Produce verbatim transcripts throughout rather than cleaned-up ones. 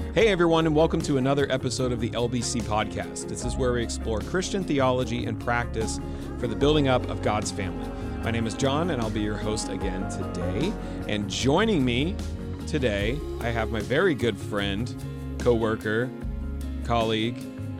Hey everyone, and welcome to another episode of the L B C Podcast. This is where we explore Christian theology and practice for the building up of God's family. My name is John, and I'll be your host again today. And joining me today, I have my very good friend, co-worker, colleague,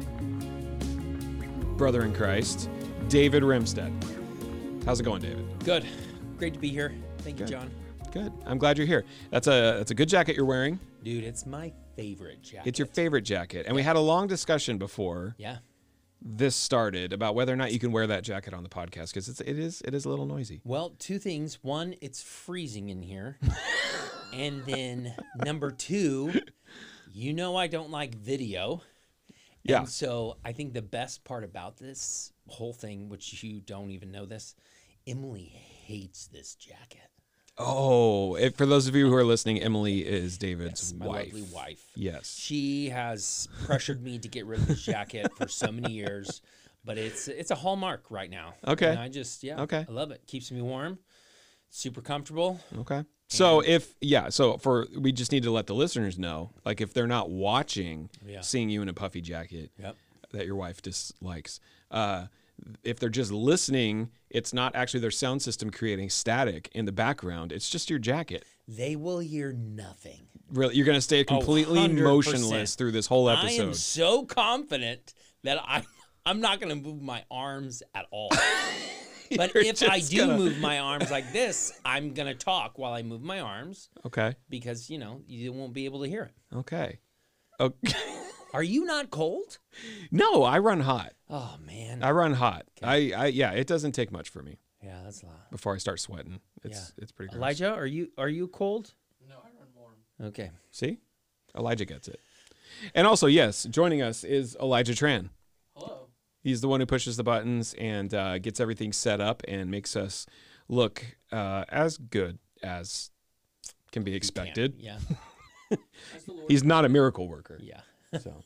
brother in Christ, David Remstead. How's it going, David? Good. Great to be here. Thank you, Good. John. Good. I'm glad you're here. That's a that's a good jacket you're wearing. Dude, it's my favorite jacket. It's your favorite jacket. And we had a long discussion before Yeah. this started about whether or not you can wear that jacket on the podcast because it's it is it is a little noisy. Well, two things. One, it's freezing in here. And then number two, you know I don't like video. Yeah. And so I think the best part about this whole thing, which you don't even know this, Emily hates this jacket. Oh, if, for those of you who are listening, Emily is David's Yes, my wife. lovely wife. Yes. She has pressured me to get rid of this jacket for so many years, but it's it's a hallmark right now. Okay. And I just, yeah, Okay. I love it. Keeps me warm, super comfortable. Okay. So if yeah, so for we just need to let the listeners know, like if they're not watching, Yeah. seeing you in a puffy jacket Yep. that your wife dislikes, uh, if they're just listening, it's not actually their sound system creating static in the background. It's just your jacket. They will hear nothing. Really, you're going to stay completely one hundred percent. motionless through this whole I am episode. so confident that I, I'm not going to move my arms at all. But You're if I just do gonna- move my arms like this, I'm going to talk while I move my arms Okay. because, you know, you won't be able to hear it. Okay. Okay. Are you not cold? No, I run hot. Oh, man. I run hot. I, I yeah, it doesn't take much for me Yeah, that's a lot. before I start sweating. It's Yeah. it's pretty gross. Elijah, are you are you cold? No, I run warm. Okay. See? Elijah gets it. And also, yes, joining us is Elijah Tran. Hello. He's the one who pushes the buttons and uh, gets everything set up and makes us look uh, as good as can be expected. Yeah. That's the Lord. He's not a miracle worker. Yeah. So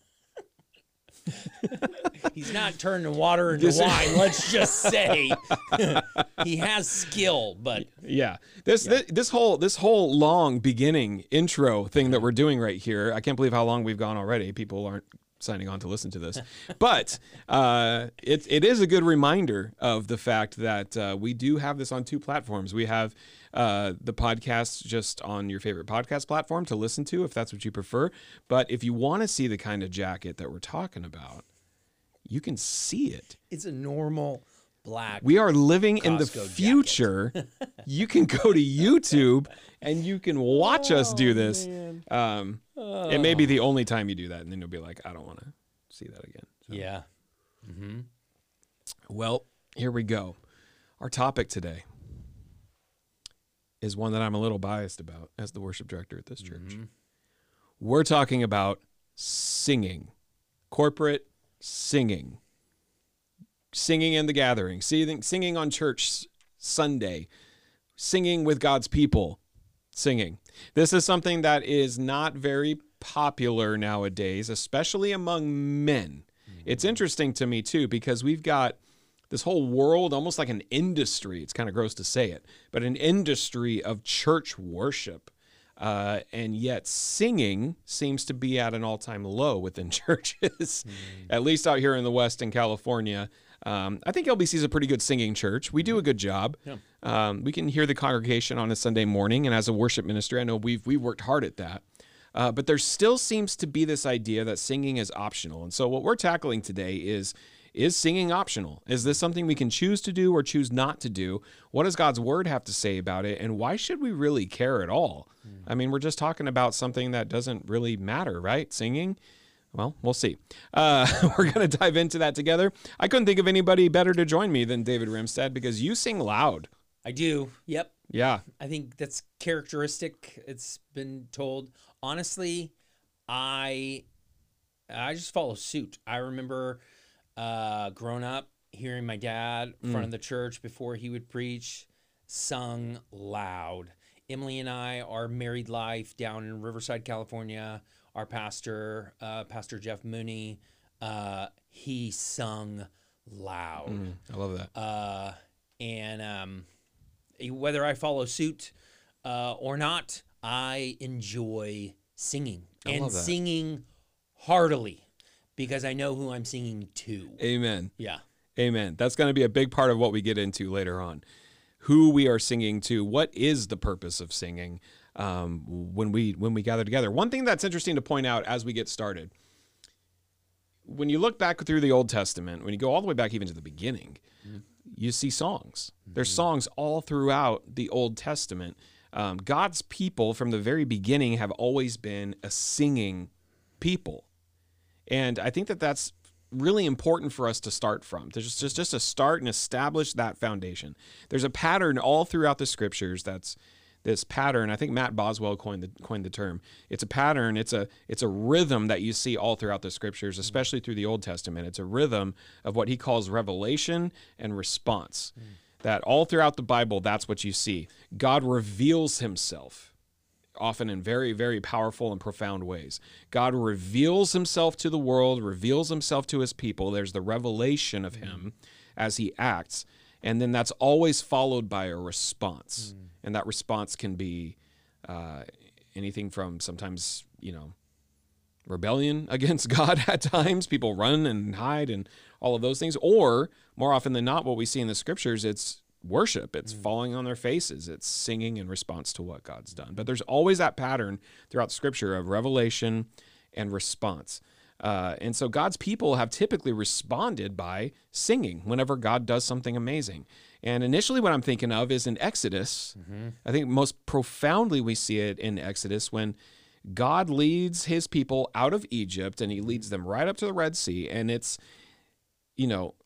He's not turning water into This- wine, let's just say. He has skill, but yeah, this, this this whole this whole long beginning intro thing that we're doing right here. I can't believe how long we've gone already. People aren't signing on to listen to this, but uh, it it is a good reminder of the fact that uh, we do have this on two platforms. We have uh, the podcast just on your favorite podcast platform to listen to if that's what you prefer. But if you want to see the kind of jacket that we're talking about, you can see it. it's a normal black. We are living in the Costco jacket. future. You can go to YouTube and you can watch us do this. Um, It may be the only time you do that, and then you'll be like, I don't want to see that again. So- Yeah. Mm-hmm. Well, here we go. Our topic today is one that I'm a little biased about as the worship director at this church. We're talking about singing, corporate singing, singing in the gathering, singing, singing on church s- Sunday, singing with God's people, singing. This is something that is not very popular nowadays, especially among men. It's interesting to me too, because we've got this whole world, almost like an industry. It's kind of gross to say it, but an industry of church worship. Uh, and yet singing seems to be at an all-time low within churches, at least out here in the West in California. Um, I think L B C is a pretty good singing church. We do a good job. Yeah. Um, we can hear the congregation on a Sunday morning, and as a worship ministry, I know we've we've worked hard at that. Uh, but there still seems to be this idea that singing is optional. And so what we're tackling today is, is singing optional? Is this something we can choose to do or choose not to do? What does God's word have to say about it? And why should we really care at all? Mm. I mean, we're just talking about something that doesn't really matter, right? Singing? Well, we'll see. Uh, we're going to dive into that together. I couldn't think of anybody better to join me than David Remstead because you sing loud. I do. Yep. Yeah. I think that's characteristic. It's been told. Honestly, I I just follow suit. I remember uh, growing up, hearing my dad in front of the church before he would preach, sung loud. Emily and I, our married life down in Riverside, California, our pastor, uh, Pastor Jeff Mooney, uh, he sung loud. Mm, I love that. Uh, and um, whether I follow suit uh, or not, I enjoy singing I and love that. singing heartily because I know who I'm singing to. Amen. Yeah. Amen. That's going to be a big part of what we get into later on. Who we are singing to, what is the purpose of singing um, when we when we gather together. One thing that's interesting to point out as we get started, when you look back through the Old Testament, when you go all the way back even to the beginning, mm-hmm. you see songs. Mm-hmm. There's songs all throughout the Old Testament. Um, God's people from the very beginning have always been a singing people. And I think that that's really important for us to start from. There's just, just to start and establish that foundation. There's a pattern all throughout the scriptures. That's this pattern. I think Matt Boswell coined the coined the term. It's a pattern. It's a it's a rhythm that you see all throughout the scriptures, especially through the Old Testament. It's a rhythm of what he calls revelation and response. Mm. That all throughout the Bible, that's what you see. God reveals himself, often in very, very powerful and profound ways. God reveals himself to the world, reveals himself to his people. There's the revelation of him as he acts. And then that's always followed by a response. Mm. And that response can be uh, anything from sometimes, you know, rebellion against God at times. People run and hide and all of those things. Or more often than not, what we see in the scriptures, it's worship. It's mm. falling on their faces. It's singing in response to what God's done. But there's always that pattern throughout Scripture of revelation and response. Uh, and so God's people have typically responded by singing whenever God does something amazing. And initially what I'm thinking of is in Exodus. Mm-hmm. I think most profoundly we see it in Exodus when God leads his people out of Egypt and he leads them right up to the Red Sea. And it's, you know,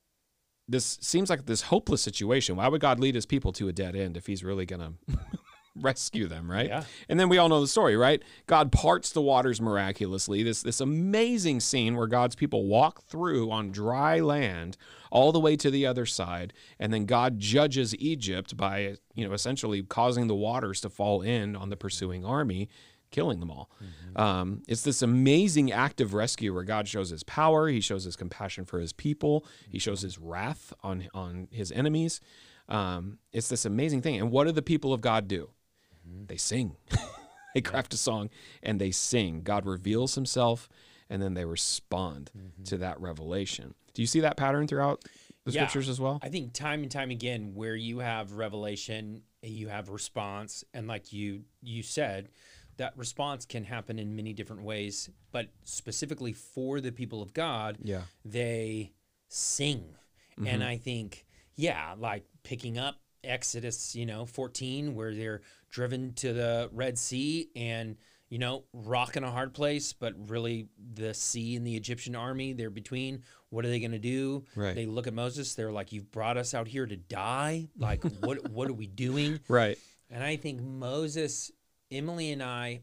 this seems like this hopeless situation. Why would God lead his people to a dead end if he's really going to rescue them, right? Yeah. And then we all know the story, right? God parts the waters miraculously. This this amazing scene where God's people walk through on dry land all the way to the other side, and then God judges Egypt by, you know, essentially causing the waters to fall in on the pursuing army, killing them all. Mm-hmm. Um, it's this amazing act of rescue where God shows his power, he shows his compassion for his people, he shows his wrath on, on his enemies. Um, it's this amazing thing. And what do the people of God do? Mm-hmm. They sing. They craft a song and they sing. God reveals himself and then they respond mm-hmm. to that revelation. Do you see that pattern throughout the yeah, scriptures as well? I think time and time again where you have revelation, you have response, and like you you said, that response can happen in many different ways, but specifically for the people of God, yeah. they sing. Mm-hmm. And I think, yeah, like picking up Exodus, you know, fourteen, where they're driven to the Red Sea and, you know, rock in a hard place, but really the sea and the Egyptian army, they're between. What are they going to do? Right. They look at Moses. They're like, you've brought us out here to die. Like, what what are we doing? Right. And I think Moses, Emily and I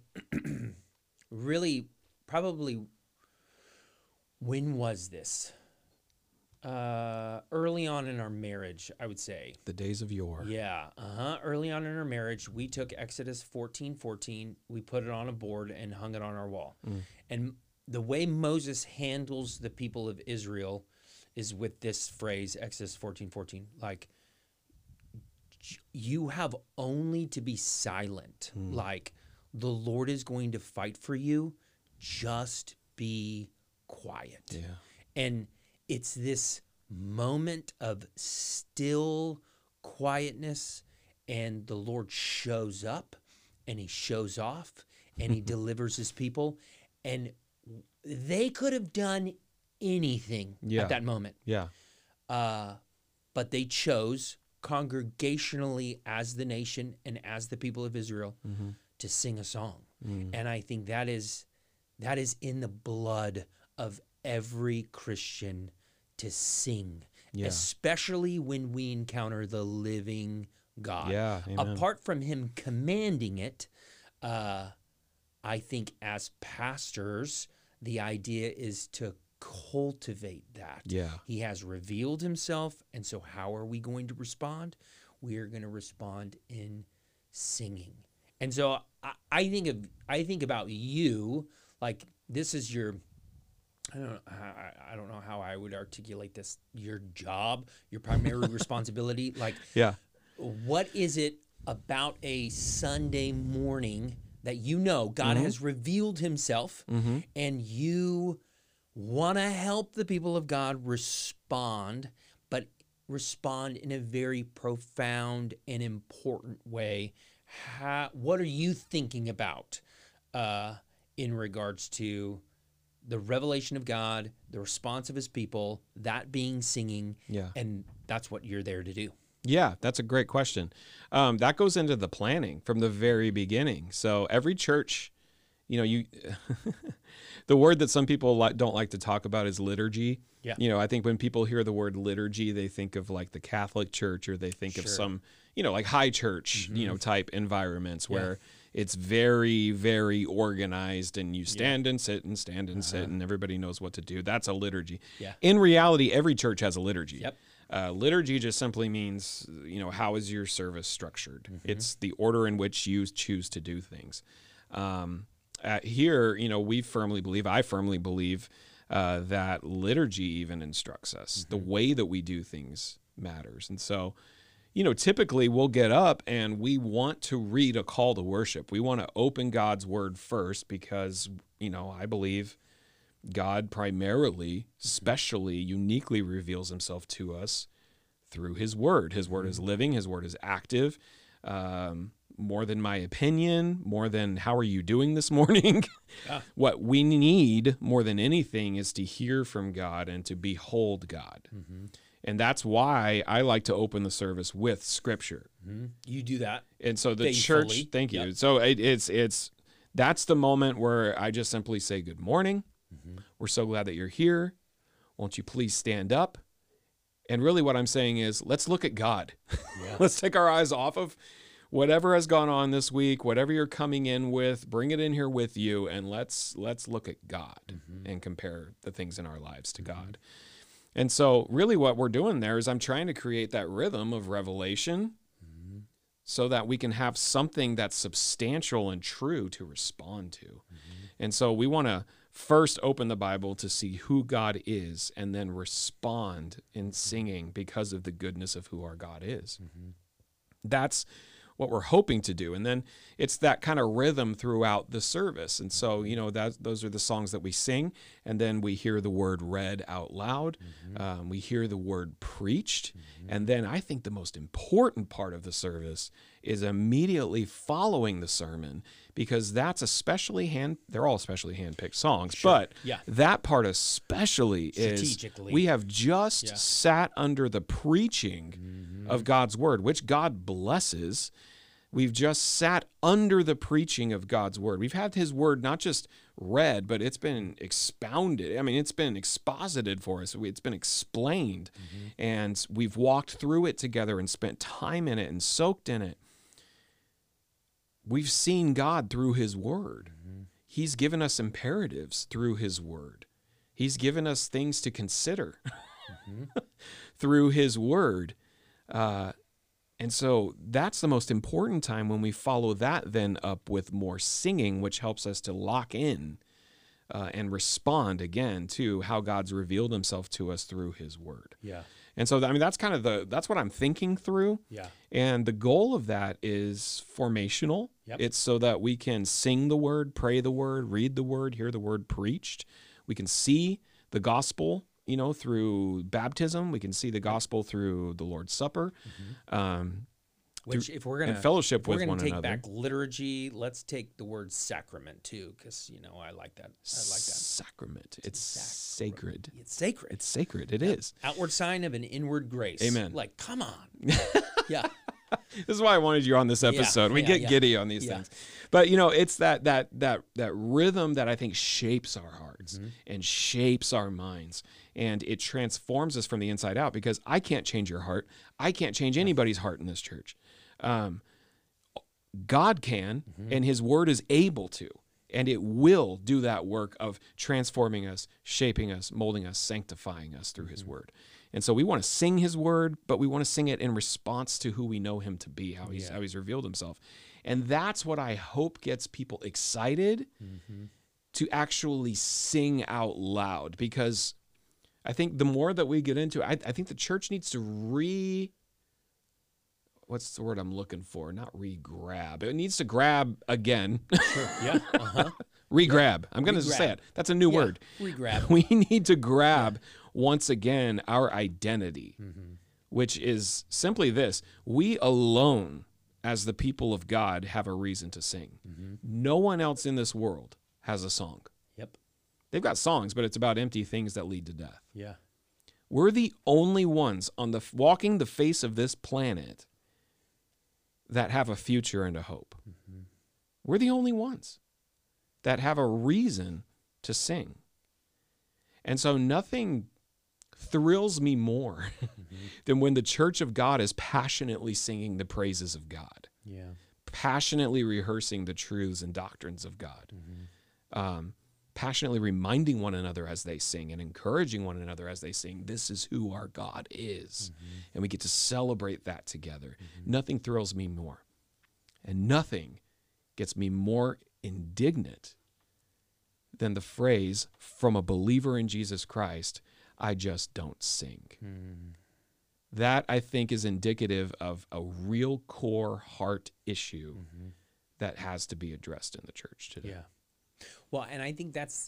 really probably, when was this? Uh, early on in our marriage, I would say. The days of yore. Yeah. Uh-huh. Early on in our marriage, we took Exodus fourteen fourteen, we put it on a board and hung it on our wall. Mm. And the way Moses handles the people of Israel is with this phrase, Exodus fourteen fourteen, like, you have only to be silent. Mm. Like, the Lord is going to fight for you. Just be quiet. Yeah. And it's this moment of still quietness, and the Lord shows up, and he shows off, and he delivers his people. And they could have done anything yeah. at that moment. Yeah. Uh, but they chose congregationally as the nation and as the people of Israel mm-hmm. to sing a song. Mm. And I think that is that is in the blood of every Christian to sing, yeah. especially when we encounter the living God. Yeah, amen. Apart from him commanding it, uh, I think as pastors, the idea is to cultivate that. Yeah. He has revealed himself, and so how are we going to respond? We are going to respond in singing. And so I, I think of I think about you, like this is your I don't know, I, I don't know how I would articulate this, your job, your primary responsibility. Like, yeah. what is it about a Sunday morning that you know God Mhm. has revealed himself, Mm-hmm. and you want to help the people of God respond, but respond in a very profound and important way. How, what are you thinking about uh, in regards to the revelation of God, the response of his people, that being singing, Yeah. and that's what you're there to do? Yeah, that's a great question. Um, that goes into the planning from the very beginning. So every church, you know, you the word that some people li- don't like to talk about is liturgy. Yeah. You know, I think when people hear the word liturgy, they think of like the Catholic Church, or they think of Sure. some, you know, like high church, you know, type environments Yeah. where it's very, very organized, and you stand and sit and stand and sit, and everybody knows what to do. That's a liturgy. Yeah. In reality, every church has a liturgy. Yep. Uh, liturgy just simply means, you know, how is your service structured? Mm-hmm. It's the order in which you choose to do things. Um, uh, here, you know, we firmly believe, I firmly believe, uh, that liturgy even instructs us. Mm-hmm. The way that we do things matters. And so, you know, typically we'll get up and we want to read a call to worship. We want to open God's word first because, you know, I believe God primarily, specially, uniquely reveals himself to us through his word. His word is living. His word is active. Um, more than my opinion, more than how are you doing this morning? Yeah. What we need more than anything is to hear from God and to behold God. Mm-hmm. And that's why I like to open the service with scripture. Mm-hmm. You do that. And so the Faithfully. church, thank you. Yep. So it, it's, it's, that's the moment where I just simply say, good morning. Mm-hmm. We're so glad that you're here. Won't you please stand up? And really what I'm saying is, let's look at God. Yeah. Let's take our eyes off of whatever has gone on this week, whatever you're coming in with, bring it in here with you, and let's let's look at God Mm-hmm. and compare the things in our lives to God. And so really what we're doing there is I'm trying to create that rhythm of revelation Mm-hmm. so that we can have something that's substantial and true to respond to. Mm-hmm. And so we want to first open the Bible to see who God is, and then respond in singing because of the goodness of who our God is. Mm-hmm. That's what we're hoping to do. And then it's that kind of rhythm throughout the service. And so, you know, that those are the songs that we sing, and then we hear the word read out loud. Mm-hmm. Um, we hear the word preached. And then I think the most important part of the service is immediately following the sermon, because that's especially hand, they're all especially handpicked songs, but Yeah. that part especially is Strategically. we have just Yeah. sat under the preaching of God's word, which God blesses. We've just sat under the preaching of God's word. We've had his word not just read, but it's been expounded. I mean, it's been exposited for us. It's been explained. And we've walked through it together and spent time in it and soaked in it. We've seen God through his word. He's given us imperatives through his word. He's given us things to consider through his word. Uh, and so that's the most important time, when we follow that then up with more singing, which helps us to lock in uh, and respond again to how God's revealed himself to us through his word. Yeah. And so, I mean, that's kind of the, that's what I'm thinking through. Yeah. And the goal of that is formational. Yep. It's so that we can sing the word, pray the word, read the word, hear the word preached. We can see the gospel, you know, through baptism. We can see the gospel through the Lord's Supper. Um, Which, if we're gonna and fellowship if we're with gonna one take another. back liturgy, let's take the word sacrament too, because you know I like that. I like that. Sacrament. It's Sacrament. sacred. It's sacred. It's sacred. It is. Outward sign of an inward grace. Amen. Like, come on. Yeah. This is why I wanted you on this episode. we yeah, get yeah. giddy on these Yeah. things. But you know, it's that that that that rhythm that I think shapes our hearts Mm-hmm. and shapes our minds, and it transforms us from the inside out, because I can't change your heart. I can't change anybody's heart in this church. Um, God can, Mm-hmm. and his word is able to, and it will do that work of transforming us, shaping us, molding us, sanctifying us through Mm-hmm. his word. And so we want to sing his word, but we want to sing it in response to who we know him to be, how he's Yeah. how he's revealed himself. And that's what I hope gets people excited Mm-hmm. to actually sing out loud, because I think the more that we get into it, I, I think the church needs to re what's the word I'm looking for? Not re-grab. It needs to grab again. Sure. Yeah. Uh-huh. Re-grab. I'm going to say Re-grab. it. That's a new Yeah, word. re-grab. We need to grab once again our identity, Mm-hmm. which is simply this. We alone, as the people of God, have a reason to sing. Mm-hmm. No one else in this world has a song. Yep. They've got songs, but it's about empty things that lead to death. Yeah. We're the only ones on the walking the face of this planet that have a future and a hope. Mm-hmm. We're the only ones that have a reason to sing. And so nothing thrills me more Mm-hmm. than when the church of God is passionately singing the praises of God, Yeah. passionately rehearsing the truths and doctrines of God, Mm-hmm. um, passionately reminding one another as they sing and encouraging one another as they sing, this is who our God is. Mm-hmm. And we get to celebrate that together. Nothing thrills me more. And nothing gets me more indignant than the phrase from a believer in Jesus Christ, I just don't sing. Mm. That, I think, is indicative of a real core heart issue Mm-hmm. that has to be addressed in the church today. Yeah. Well, and I think that's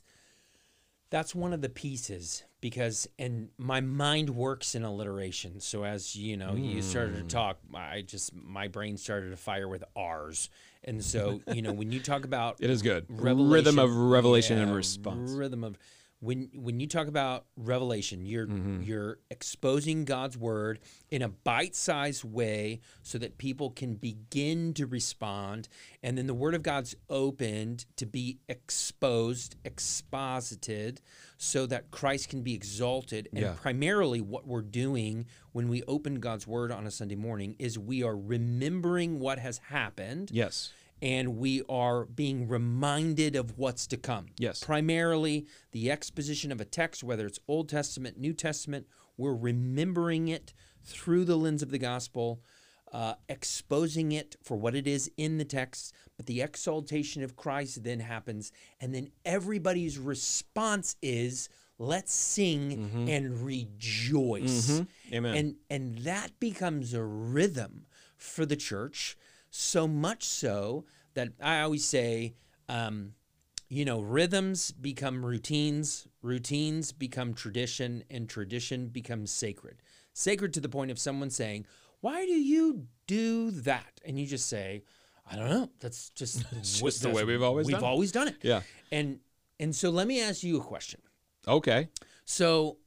that's one of the pieces because and my mind works in alliteration. So as you know, you started to talk, I just my brain started to fire with R's. And so, you know, when you talk about It is good. revelation, Rhythm of revelation and yeah, response. Rhythm of when when you talk about revelation, you're Mm-hmm. you're exposing God's word in a bite-sized way so that people can begin to respond, and then the word of God's opened to be exposed, exposited, so that Christ can be exalted. And Yeah. primarily what we're doing when we open God's word on a Sunday morning is we are remembering what has happened. Yes. And we are being reminded of what's to come. Yes. Primarily the exposition of a text, whether it's Old Testament, New Testament, we're remembering it through the lens of the gospel, uh, exposing it for what it is in the text. But the exaltation of Christ then happens, and then everybody's response is, let's sing and rejoice. Mm-hmm. Amen. And and that becomes a rhythm for the church, so much so that I always say, um, you know, rhythms become routines, routines become tradition, and tradition becomes sacred. Sacred to the point of someone saying, why do you do that? And you just say, I don't know. That's just, It's what- just the that's- way we've always we've done it. always done it. Yeah. And and so let me ask you a question. Okay. So,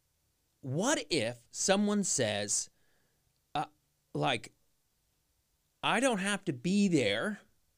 what if someone says, uh, like, I don't have to be there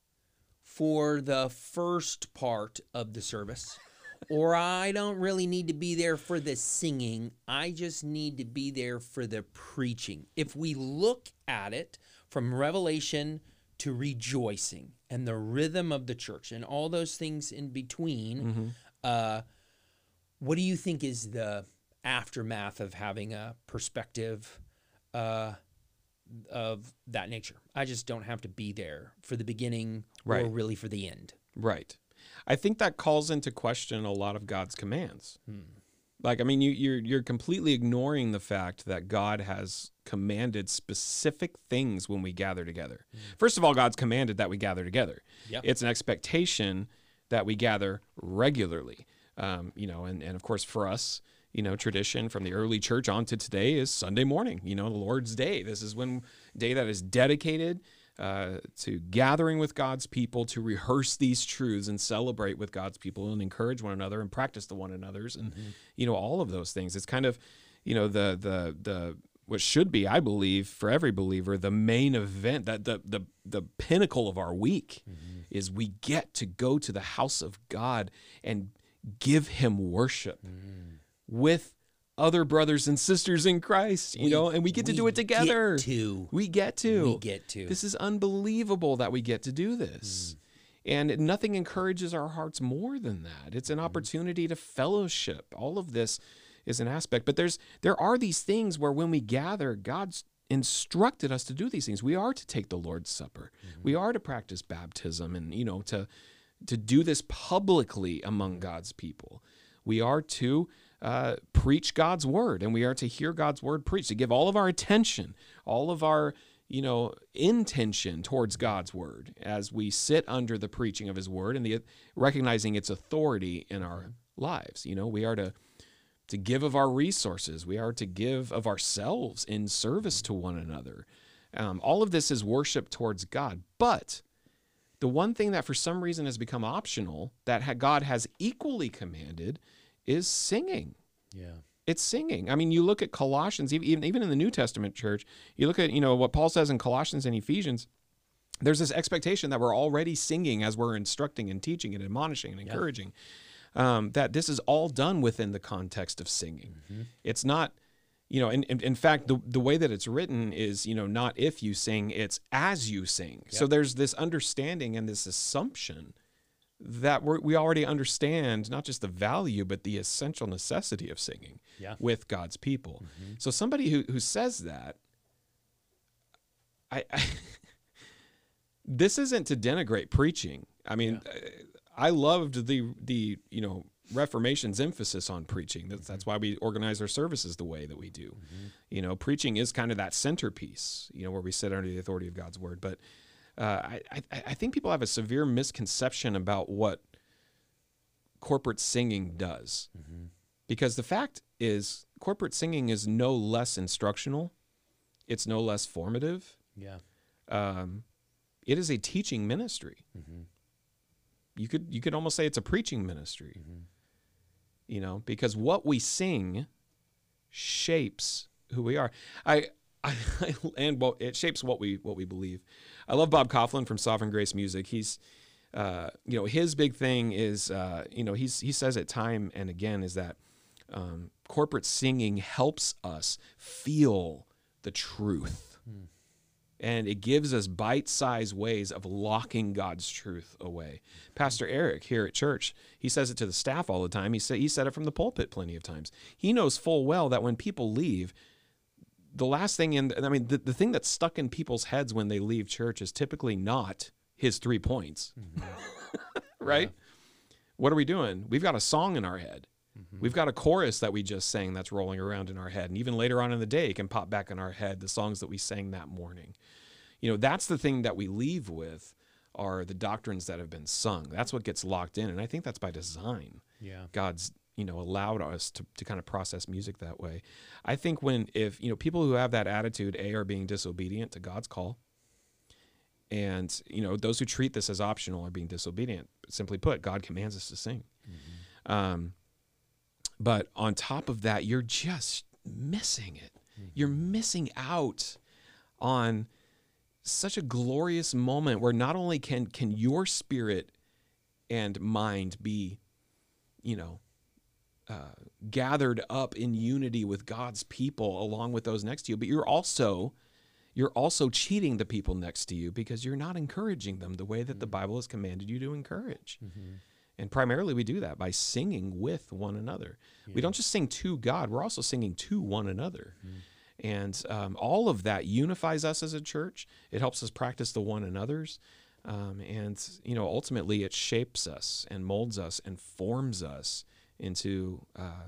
for the first part of the service, or I don't really need to be there for the singing. I just need to be there for the preaching. If we look at it from revelation to rejoicing and the rhythm of the church and all those things in between, Mm-hmm. uh, what do you think is the aftermath of having a perspective uh, of that nature? I just don't have to be there for the beginning or Right. really for the end. Right. I think that calls into question a lot of God's commands. Hmm. Like, I mean, you, you're you're completely ignoring the fact that God has commanded specific things when we gather together. First of all, God's commanded that we gather together. Yep. It's an expectation that we gather regularly. Um, you know, and, and of course for us, you know, tradition from the early church on to today is Sunday morning, you know, the Lord's Day. This is when day that is dedicated uh, to gathering with God's people to rehearse these truths and celebrate with God's people and encourage one another and practice the one another's and, you know, all of those things. It's kind of, you know, the, the, the, what should be, I believe, for every believer, the main event, that the, the, the pinnacle of our week is we get to go to the house of God and give him worship with other brothers and sisters in Christ, you We- know, and we get to we do it together. Get to. We get to. We get to. This is unbelievable that we get to do this. And nothing encourages our hearts more than that. It's an opportunity to fellowship. All of this is an aspect. But there's there are these things where when we gather, God's instructed us to do these things. We are to take the Lord's Supper. We are to practice baptism and, you know, to to do this publicly among God's people. We are to uh, preach God's word, and we are to hear God's word preached, to give all of our attention, all of our, you know, intention towards God's word as we sit under the preaching of his word and the recognizing its authority in our lives. You know, we are to to give of our resources. We are to give of ourselves in service to one another. Um, all of this is worship towards God. But the one thing that for some reason has become optional that God has equally commanded is singing. Yeah. It's singing. I mean, you look at Colossians, even even in the New Testament church, you look at, you know, what Paul says in Colossians and Ephesians, there's this expectation that we're already singing as we're instructing and teaching and admonishing and encouraging, yeah. um, that this is all done within the context of singing. Mm-hmm. It's not, you know, in, in, in fact, the, the way that it's written is, you know, not if you sing, it's as you sing. Yep. So there's this understanding and this assumption that we're, we already understand not just the value, but the essential necessity of singing yeah. with God's people. Mm-hmm. So somebody who, who says that, I, I this isn't to denigrate preaching. I mean, yeah. I loved the, the, you know, Reformation's emphasis on preaching. That's, mm-hmm. that's why we organize our services the way that we do. Mm-hmm. You know, preaching is kind of that centerpiece, you know, where we sit under the authority of God's word. But Uh, I, I think people have a severe misconception about what corporate singing does. Mm-hmm. Because the fact is, corporate singing is no less instructional. It's no less formative. Yeah. Um, it is a teaching ministry. Mm-hmm. You could you could almost say it's a preaching ministry. Mm-hmm. You know, because what we sing shapes who we are. I. I, and well, it shapes what we what we believe. I love Bob Coughlin from Sovereign Grace Music. He's, uh, you know, his big thing is, uh, you know, he's he says it time and again is that um, corporate singing helps us feel the truth, hmm. and it gives us bite-sized ways of locking God's truth away. Pastor Eric here at church, he says it to the staff all the time. He said he said it from the pulpit plenty of times. He knows full well that when people leave, the last thing in, I mean, the, the thing that's stuck in people's heads when they leave church is typically not his three points, mm-hmm. right? Yeah. What are we doing? We've got a song in our head. Mm-hmm. We've got a chorus that we just sang that's rolling around in our head. And even later on in the day, it can pop back in our head, the songs that we sang that morning. You know, that's the thing that we leave with are the doctrines that have been sung. That's what gets locked in. And I think that's by design. Yeah. God's you know, allowed us to, to kind of process music that way. I think when, if, you know, people who have that attitude, A, are being disobedient to God's call. And, you know, those who treat this as optional are being disobedient. Simply put, God commands us to sing. Mm-hmm. Um, but on top of that, you're just missing it. Mm-hmm. You're missing out on such a glorious moment where not only can, can your spirit and mind be, you know, Uh, gathered up in unity with God's people along with those next to you, but you're also you're also cheating the people next to you because you're not encouraging them the way that the Bible has commanded you to encourage. Mm-hmm. And primarily we do that by singing with one another. Yeah. We don't just sing to God, we're also singing to one another. Mm-hmm. And um, all of that unifies us as a church. It helps us practice the one another's. Um, and, you know, ultimately it shapes us and molds us and forms us into uh,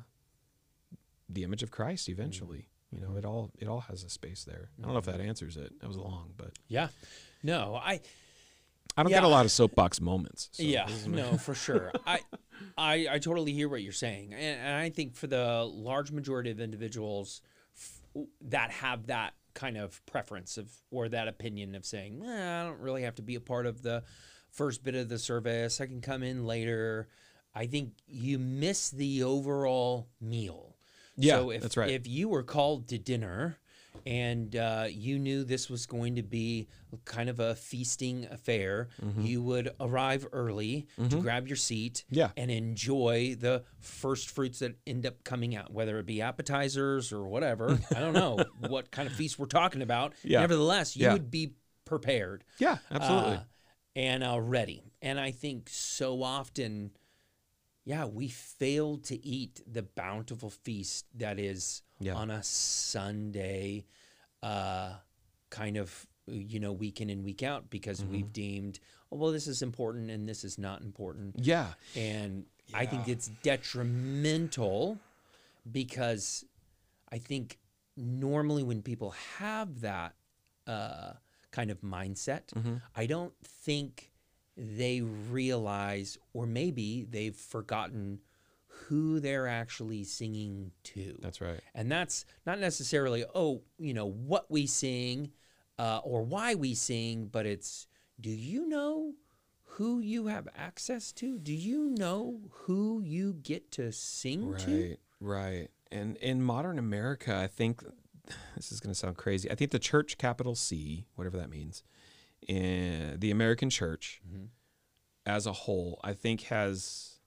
the image of Christ eventually. Mm-hmm. You know, it all it all has a space there. I don't know if that answers it. That was long, but yeah, no, I I don't yeah. get a lot of soapbox moments. So yeah, no, for sure. I, I I totally hear what you're saying, and, and I think for the large majority of individuals f- that have that kind of preference of or that opinion of saying, eh, I don't really have to be a part of the first bit of the service. I can come in later. I think you miss the overall meal. Yeah, so if, that's right. If you were called to dinner and uh, you knew this was going to be kind of a feasting affair, mm-hmm. you would arrive early mm-hmm. to grab your seat yeah. and enjoy the first fruits that end up coming out, whether it be appetizers or whatever. I don't know what kind of feast we're talking about. Yeah. Nevertheless, you yeah. would be prepared. Yeah, absolutely. Uh, and uh, ready. And I think so often... Yeah, we fail to eat the bountiful feast that is yeah. on a Sunday uh, kind of, you know, week in and week out because mm-hmm. we've deemed, oh, well, this is important and this is not important. Yeah. And yeah. I think it's detrimental because I think normally when people have that uh, kind of mindset. Mhm. I don't think they realize, or maybe they've forgotten who they're actually singing to. That's right. And that's not necessarily, oh, you know, what we sing uh, or why we sing, but it's, do you know who you have access to? Do you know who you get to sing to? Right, right. And in modern America, I think, this is going to sound crazy, I think the church, capital C, whatever that means, in the American church Mhm. as a whole, I think has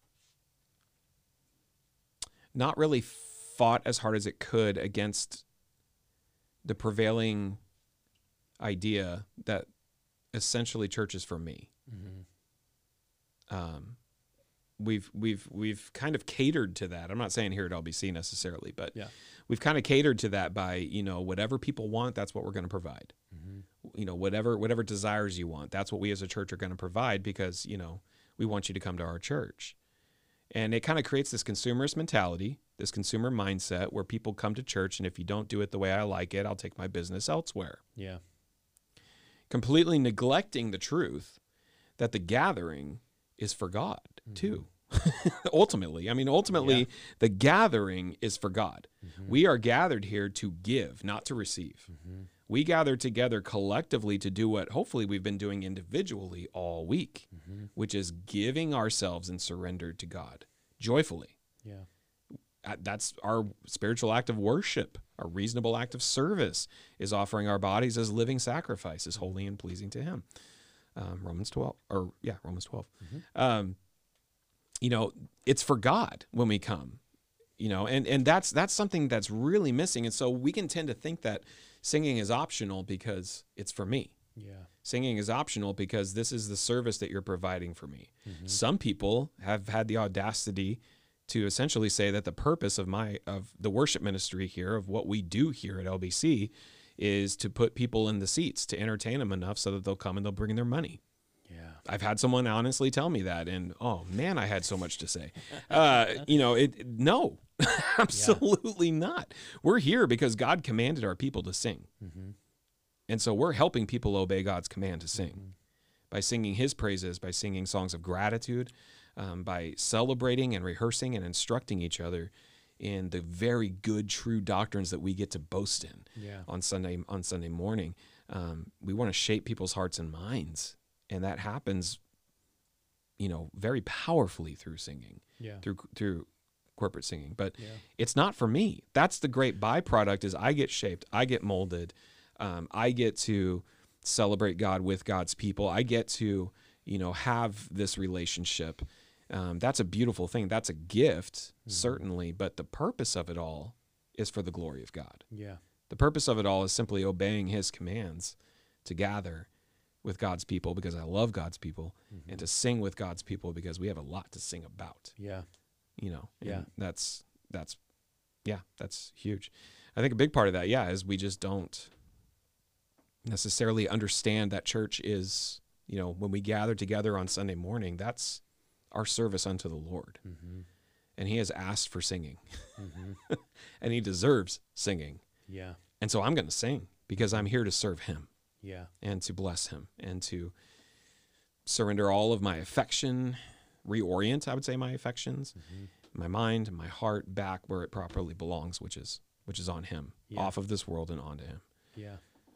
not really fought as hard as it could against the prevailing idea that essentially church is for me. Mhm. Um, we've we've we've kind of catered to that. I'm not saying here at L B C necessarily, but Yeah. we've kind of catered to that by, you know, whatever people want, that's what we're going to provide. Mhm. You know, whatever whatever desires you want, that's what we as a church are going to provide because, you know, we want you to come to our church. And it kind of creates this consumerist mentality, this consumer mindset where people come to church and if you don't do it the way I like it, I'll take my business elsewhere. Yeah. Completely neglecting the truth that the gathering is for God too. Ultimately, I mean, ultimately, Yeah. the gathering is for God. Mhm. We are gathered here to give, not to receive. Mhm. We gather together collectively to do what hopefully we've been doing individually all week, Mhm. which is giving ourselves and surrender to God joyfully. Yeah. Uh, That's our spiritual act of worship. Our reasonable act of service is offering our bodies as living sacrifices, holy and pleasing to Him. Um, Romans twelve, or yeah, Romans twelve. Mhm. Um, you know, it's for God when we come. You know, and and that's that's something that's really missing. And so we can tend to think that singing is optional because it's for me. Yeah. Singing is optional because this is the service that you're providing for me. Mhm. Some people have had the audacity to essentially say that the purpose of my of the worship ministry here, of what we do here at L B C, is to put people in the seats to entertain them enough so that they'll come and they'll bring their money. Yeah. I've had someone honestly tell me that, and oh man, I had so much to say. Uh, you know, it no, absolutely not. We're here because God commanded our people to sing, Mhm. and so we're helping people obey God's command to sing Mhm. by singing His praises, by singing songs of gratitude, um, by celebrating and rehearsing and instructing each other in the very good, true doctrines that we get to boast in Yeah. on Sunday on Sunday morning. Um, we want to shape people's hearts and minds, and that happens, you know, very powerfully through singing, Yeah. through through corporate singing. But Yeah. it's not for me. That's the great byproduct: is I get shaped, I get molded, um, I get to celebrate God with God's people. I get to, you know, have this relationship. Um, that's a beautiful thing. That's a gift, certainly. But the purpose of it all is for the glory of God. Yeah. The purpose of it all is simply obeying His commands to gather with God's people because I love God's people, Mhm. and to sing with God's people because we have a lot to sing about. Yeah. You know, and Yeah. that's that's yeah, that's huge. I think a big part of that, yeah, is we just don't necessarily understand that church is, you know, when we gather together on Sunday morning, that's our service unto the Lord, Mhm. and He has asked for singing, Mhm. and He deserves singing, Yeah. and so I'm going to sing because I'm here to serve Him. Yeah. And to bless Him and to surrender all of my affection, reorient, I would say, my affections, Mhm. my mind, my heart back where it properly belongs, which is which is on Him, Yeah. off of this world and onto Him. Yeah.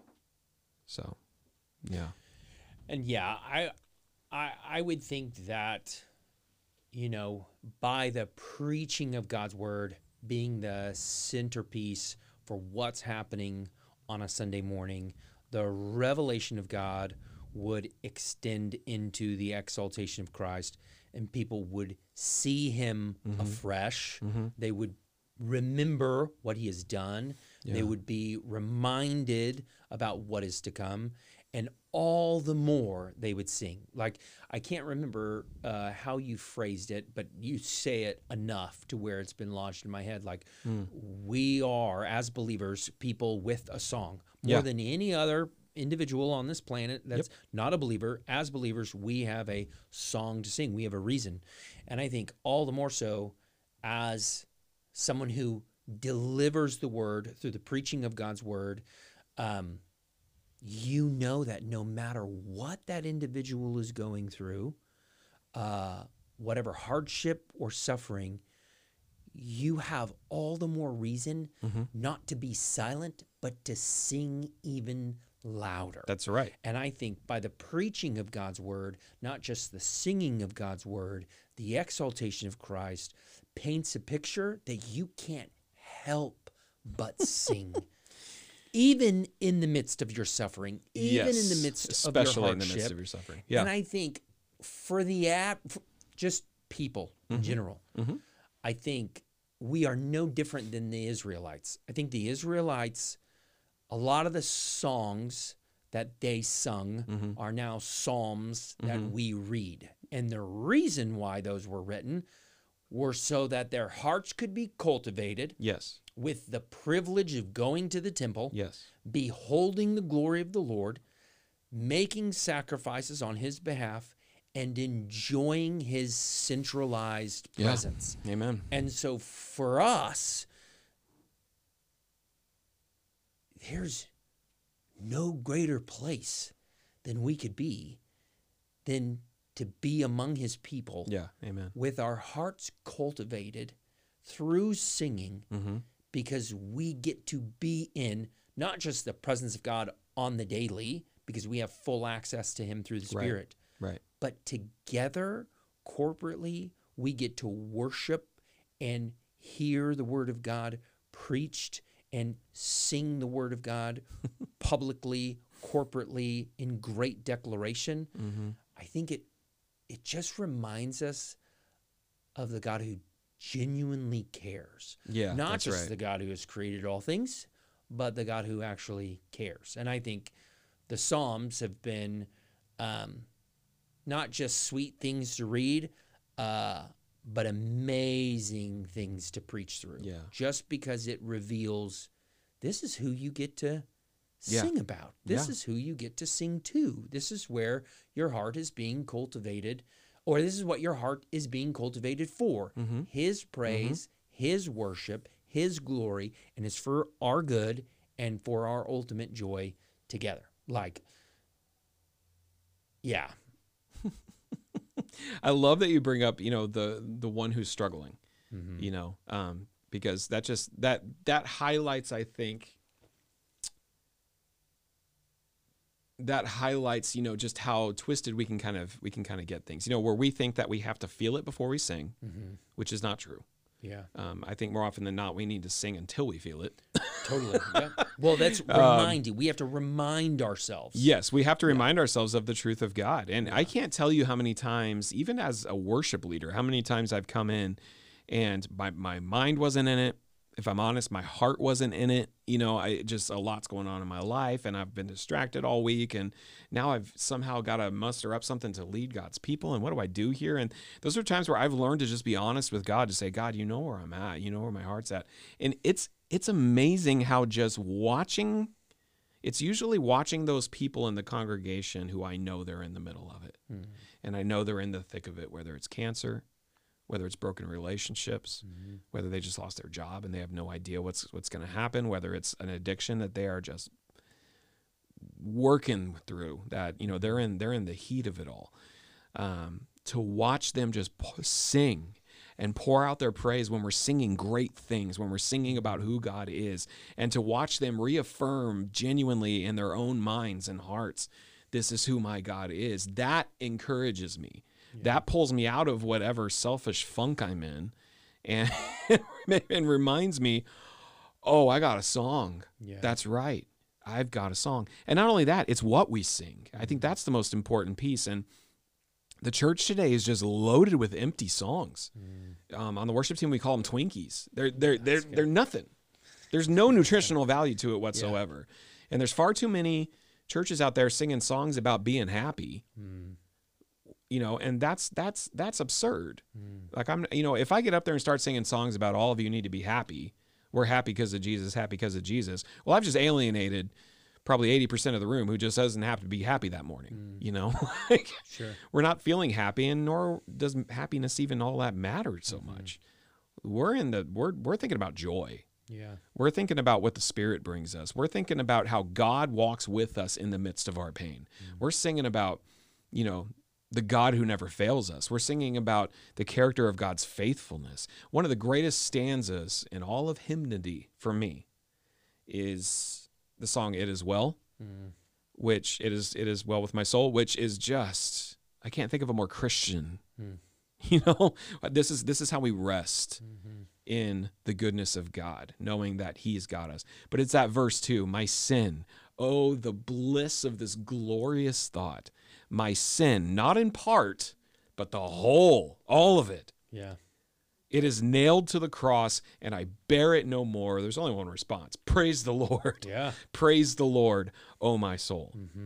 So, yeah. And yeah, I, I, I would think that, you know, by the preaching of God's word being the centerpiece for what's happening on a Sunday morning, the revelation of God would extend into the exaltation of Christ, and people would see Him Mhm. afresh. Mm-hmm. They would remember what He has done. Yeah. They would be reminded about what is to come, and all the more they would sing. Like, I can't remember uh, how you phrased it, but you say it enough to where it's been lodged in my head. Like, Mm. we are, as believers, people with a song. More Yeah. than any other individual on this planet that's not a believer, as believers, we have a song to sing. We have a reason. And I think all the more so as someone who delivers the word through the preaching of God's word, um, you know that no matter what that individual is going through, uh, whatever hardship or suffering, you have all the more reason Mm-hmm. not to be silent, but to sing even louder. That's right. And I think by the preaching of God's word, not just the singing of God's word, the exaltation of Christ paints a picture that you can't help but sing. Even in the midst of your suffering, even in the Yes, midst especially of in your the hardship. midst of your suffering. Yeah. And I think for the app, for just people in general, Mhm. I think we are no different than the Israelites. I think the Israelites, a lot of the songs that they sung Mhm. are now psalms that Mhm. we read. And the reason why those were written were so that their hearts could be cultivated Yes. with the privilege of going to the temple, Yes. beholding the glory of the Lord, making sacrifices on his behalf, and enjoying his centralized Yeah. presence. Amen. And so for us, there's no greater place than we could be than to be among his people Yeah. Amen. with our hearts cultivated through singing, Mm-hmm. because we get to be in not just the presence of God on the daily, because we have full access to him through the Right. Spirit, Right. but together, corporately, we get to worship and hear the word of God preached and sing the word of God publicly, corporately, in great declaration. Mm-hmm. I think it it just reminds us of the God who genuinely cares. Yeah. Not that's just right. the God who has created all things, but the God who actually cares. And I think the Psalms have been um, not just sweet things to read, uh, but amazing things to preach through. Yeah. Just because it reveals this is who you get to Yeah. sing about. This Yeah. is who you get to sing to. This is where your heart is being cultivated, or this is what your heart is being cultivated for. Mm-hmm. His praise, his worship, his glory, and it's for our good and for our ultimate joy together. Like, yeah. I love that you bring up, you know, the the one who's struggling, Mhm. you know, um, because that just that that highlights, I think, that highlights, you know, just how twisted we can kind of we can kind of get things, you know, where we think that we have to feel it before we sing, Mhm. which is not true. Yeah. Um, I think more often than not, we need to sing until we feel it. Totally. Yeah. Well, that's reminding. we have to remind ourselves. Yes, we have to remind ourselves of the truth of God. And I can't tell you how many times, even as a worship leader, how many times I've come in and my, my mind wasn't in it. If I'm honest, my heart wasn't in it. You know, I just a lot's going on in my life and I've been distracted all week. And now I've somehow got to muster up something to lead God's people. And what do I do here? And those are times where I've learned to just be honest with God, to say, God, you know where I'm at. You know where my heart's at. And it's it's amazing how just watching, it's usually watching those people in the congregation who I know they're in the middle of it. Mhm. And I know they're in the thick of it, whether it's cancer, whether it's broken relationships, Mhm. whether they just lost their job and they have no idea what's what's going to happen, whether it's an addiction that they are just working through, that, you know, they're in they're in the heat of it all. Um, to watch them just p- sing and pour out their praise when we're singing great things, when we're singing about who God is, and to watch them reaffirm genuinely in their own minds and hearts, this is who my God is, that encourages me. That pulls me out of whatever selfish funk I'm in, and and reminds me, oh, I got a song. Yeah. That's right. I've got a song. And not only that, it's what we sing. I think that's the most important piece. And the church today is just loaded with empty songs. Mm. Um, on the worship team, we call them Twinkies. They're they're they're good. they're nothing. There's no nutritional value to it whatsoever. And there's far too many churches out there singing songs about being happy. Mm. You know, and that's that's that's absurd. Mm. Like, I'm, you know, if I get up there and start singing songs about all of you need to be happy, we're happy because of Jesus, happy because of Jesus. Well, I've just alienated probably eighty percent of the room who just doesn't have to be happy that morning. Mm. You know, like, Sure. we're not feeling happy, and nor does happiness even all that matter so Mhm. much. We're in the we're we're thinking about joy. Yeah. We're thinking about what the Spirit brings us. We're thinking about how God walks with us in the midst of our pain. Mm. We're singing about, you know, the God who never fails us. We're singing about the character of God's faithfulness. One of the greatest stanzas in all of hymnody for me is the song "It Is Well," mm. which it is it is well with my soul, which is just, I can't think of a more Christian. Mm. You know, this is this is how we rest mm-hmm. in the goodness of God, knowing that He's got us. But it's that verse too, my sin. Oh, the bliss of this glorious thought. My sin, not in part, but the whole, all of it. Yeah. It is nailed to the cross, and I bear it no more. There's only one response. Praise the Lord. Yeah. Praise the Lord, oh my soul. Mm-hmm.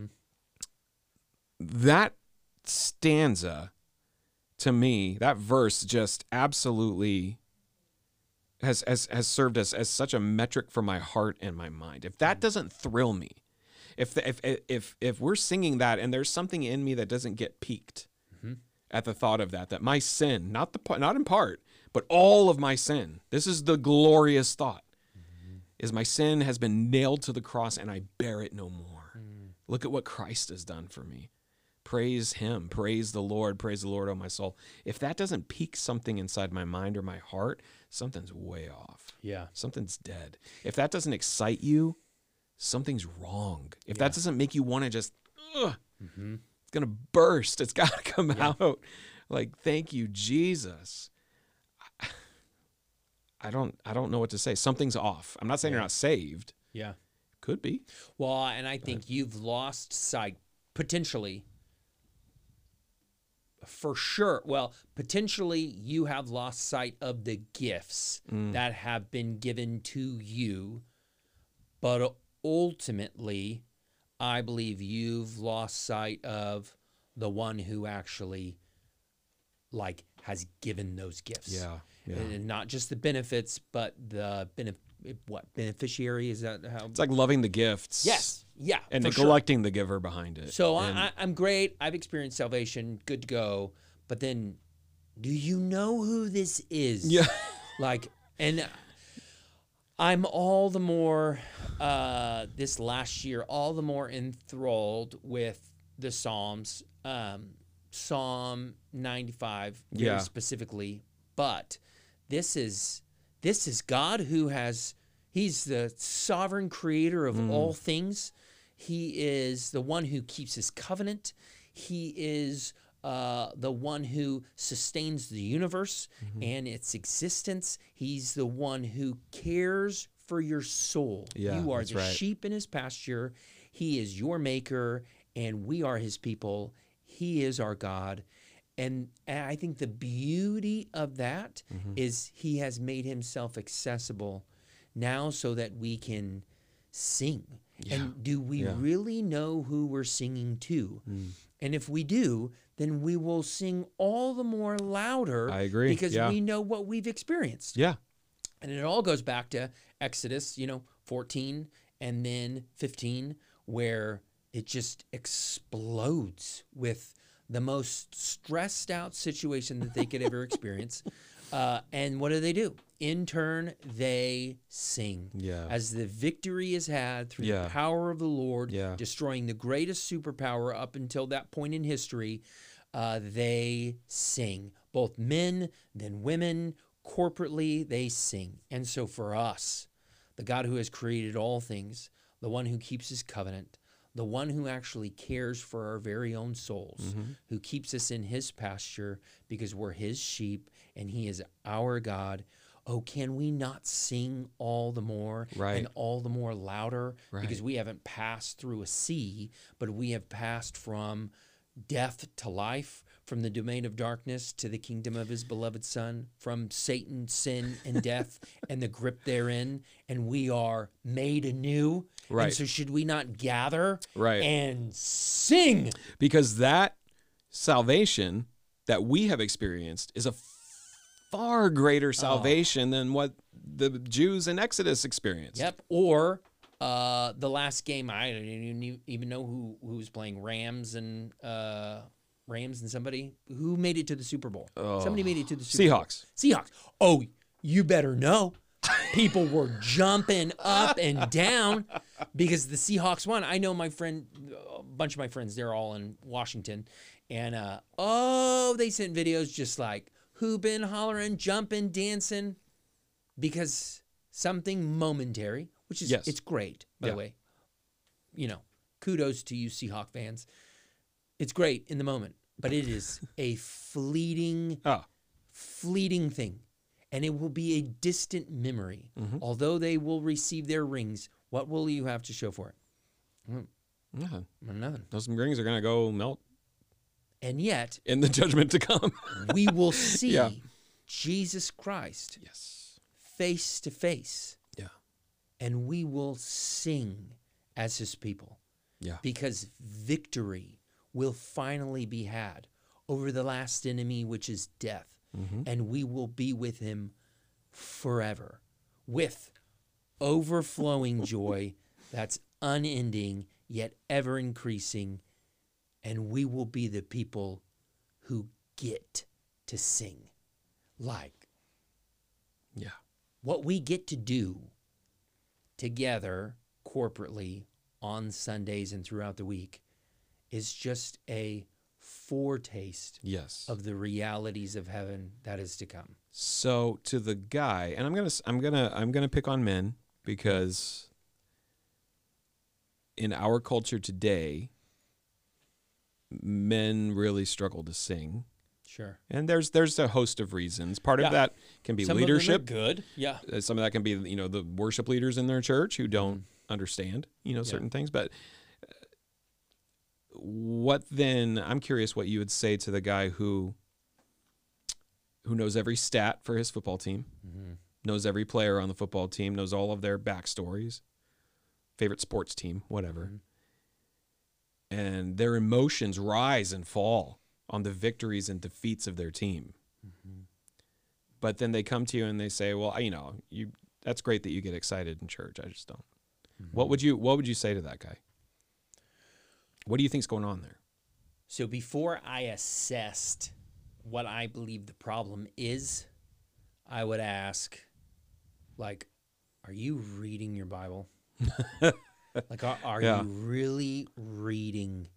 That stanza, to me, that verse just absolutely has has, has served as, as such a metric for my heart and my mind. If that doesn't thrill me, if the, if if if we're singing that and there's something in me that doesn't get piqued mm-hmm. at the thought of that, that my sin, not the not in part, but all of my sin, this is the glorious thought, mm-hmm. is my sin has been nailed to the cross and I bear it no more. Mm. Look at what Christ has done for me. Praise Him. Praise the Lord. Praise the Lord, oh my soul. If that doesn't pique something inside my mind or my heart, something's way off. Yeah. Something's dead. If that doesn't excite you, something's wrong. If Yeah. that doesn't make you want to just, ugh, mm-hmm. it's going to burst. It's got to come Yeah. out. Like, thank you, Jesus. I, I don't I don't know what to say. Something's off. I'm not saying Yeah. you're not saved. Yeah. Could be. Well, and I think you've lost sight, potentially, for sure. Well, potentially you have lost sight of the gifts Mm. that have been given to you, but ultimately, I believe you've lost sight of the one who actually, like, has given those gifts. Yeah. Yeah. And not just the benefits, but the benef- what beneficiary is that how? It's like loving the gifts. Yes. Yeah. And for sure. neglecting the giver behind it. So And- I, I, I'm great. I've experienced salvation. Good to go. But then, do you know who this is? Yeah. Like, and I'm all the more, uh, this last year, all the more enthralled with the Psalms, um, Psalm ninety-five, very Yeah. specifically. But this is this is God who has, He's the sovereign creator of Mm. all things. He is the one who keeps His covenant. He is uh, the one who sustains the universe Mm-hmm. and its existence. He's the one who cares for your soul. Yeah, you are that's the right. sheep in His pasture. He is your maker, and we are His people. He is our God. And I think the beauty of that Mm-hmm. is He has made Himself accessible now so that we can sing. And do we Yeah. really know who we're singing to? Mm. And if we do, then we will sing all the more louder. I agree. Because Yeah. we know what we've experienced. Yeah. And it all goes back to Exodus, you know, fourteen and then fifteen, where it just explodes with the most stressed out situation that they could ever experience. Uh, and what do they do? In turn, they sing. Yeah. As the victory is had through Yeah. the power of the Lord, Yeah. destroying the greatest superpower up until that point in history, uh, they sing. Both men, then women, corporately, they sing. And so for us, the God who has created all things, the one who keeps His covenant, the one who actually cares for our very own souls, Mm-hmm. who keeps us in His pasture because we're His sheep and He is our God. Oh, can we not sing all the more Right. and all the more louder? Right. Because we haven't passed through a sea, but we have passed from death to life, from the domain of darkness to the kingdom of His beloved Son, from Satan, sin, and death and the grip therein, and we are made anew. Right. And so should we not gather Right. and sing? Because that salvation that we have experienced is a far greater salvation than what the Jews in Exodus experienced. Yep. Or uh, the last game, I didn't even know who, who was playing Rams and uh, Rams and somebody. Who made it to the Super Bowl? Oh. Somebody made it to the Super Bowl. Seahawks. Seahawks. Oh, you better know. People were jumping up and down because the Seahawks won. I know my friend, a bunch of my friends, they're all in Washington. And, uh, oh, they sent videos just like hooping, hollering, jumping, dancing because something momentary, which is, Yes. it's great, by Yeah. the way. You know, kudos to you Seahawk fans. It's great in the moment, but it is a fleeting, Oh, fleeting thing. And it will be a distant memory. Mhm. Although they will receive their rings, what will you have to show for it? nothing. Nothing. Those rings are going to go melt And yet, in the judgment to come. we will see Yeah. Jesus Christ Yes. face to face, Yeah. and we will sing as his people Yeah. because victory will finally be had over the last enemy, which is death. Mm-hmm. And we will be with him forever with overflowing joy that's unending yet ever increasing. And we will be the people who get to sing. Like Yeah. what we get to do together corporately on Sundays and throughout the week is just a foretaste Yes. of the realities of heaven that is to come. So to the guy, and I'm gonna, I'm gonna, I'm gonna pick on men because in our culture today, men really struggle to sing, Sure. and there's there's a host of reasons. Part Yeah. of that can be Some leadership. of them are good. Yeah. Uh, Some of that can be, you know, the worship leaders in their church who don't understand, you know, Yeah. certain things. But uh, what then? I'm curious what you would say to the guy who who knows every stat for his football team, Mm-hmm. knows every player on the football team, knows all of their backstories, favorite sports team, whatever, and their emotions rise and fall on the victories and defeats of their team. Mm-hmm. But then they come to you and they say, "Well, I- you know, you that's great that you get excited in church. I just don't." What would you What would you say to that guy? What do you think's going on there? So before I assessed what I believe the problem is, I would ask, like, are you reading your Bible? Like, are, are Yeah. you really reading,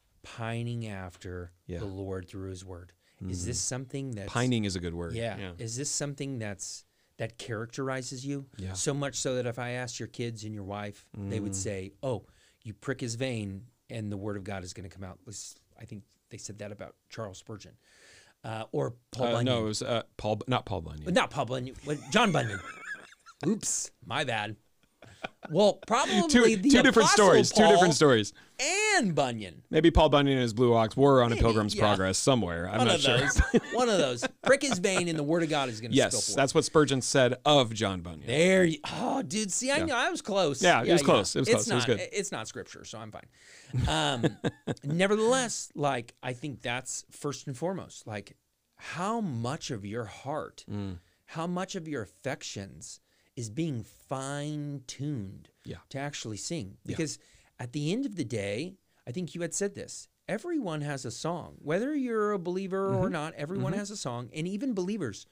pining after Yeah. the Lord through his word? Is this something that's Pining is a good word. Yeah. Yeah. Is this something that's that characterizes you? Yeah. So much so that if I asked your kids and your wife, they would Mm. say, "Oh, you prick his vein, and the word of God is going to come out." This- I think they said that about Charles Spurgeon, uh, or Paul Uh, Bunyan. no, it was uh, Paul, not Paul Bunyan. Not Paul Bunyan. What, John Bunyan. Oops, my bad. Well, probably two the two different Apostle stories. Two Paul different stories. and Bunyan. Maybe Paul Bunyan and his Blue Ox were on a Maybe, Pilgrim's yeah. Progress somewhere. I'm One not of sure. those. One of those. Prick his vein, and the word of God is going to spill Yes, forth. that's what Spurgeon said of John Bunyan. There you, oh, dude. See, I Yeah. know I was close. Yeah, it was close. It was it's close. It was not, good. It's not scripture, so I'm fine. Um, nevertheless, like I think that's first and foremost. Like, how much of your heart, Mm. how much of your affections is being fine tuned Yeah. to actually sing? Yeah. Because at the end of the day, I think you had said this. Everyone has a song, whether you're a believer or Mm-hmm. not. Everyone has a song, and even believers.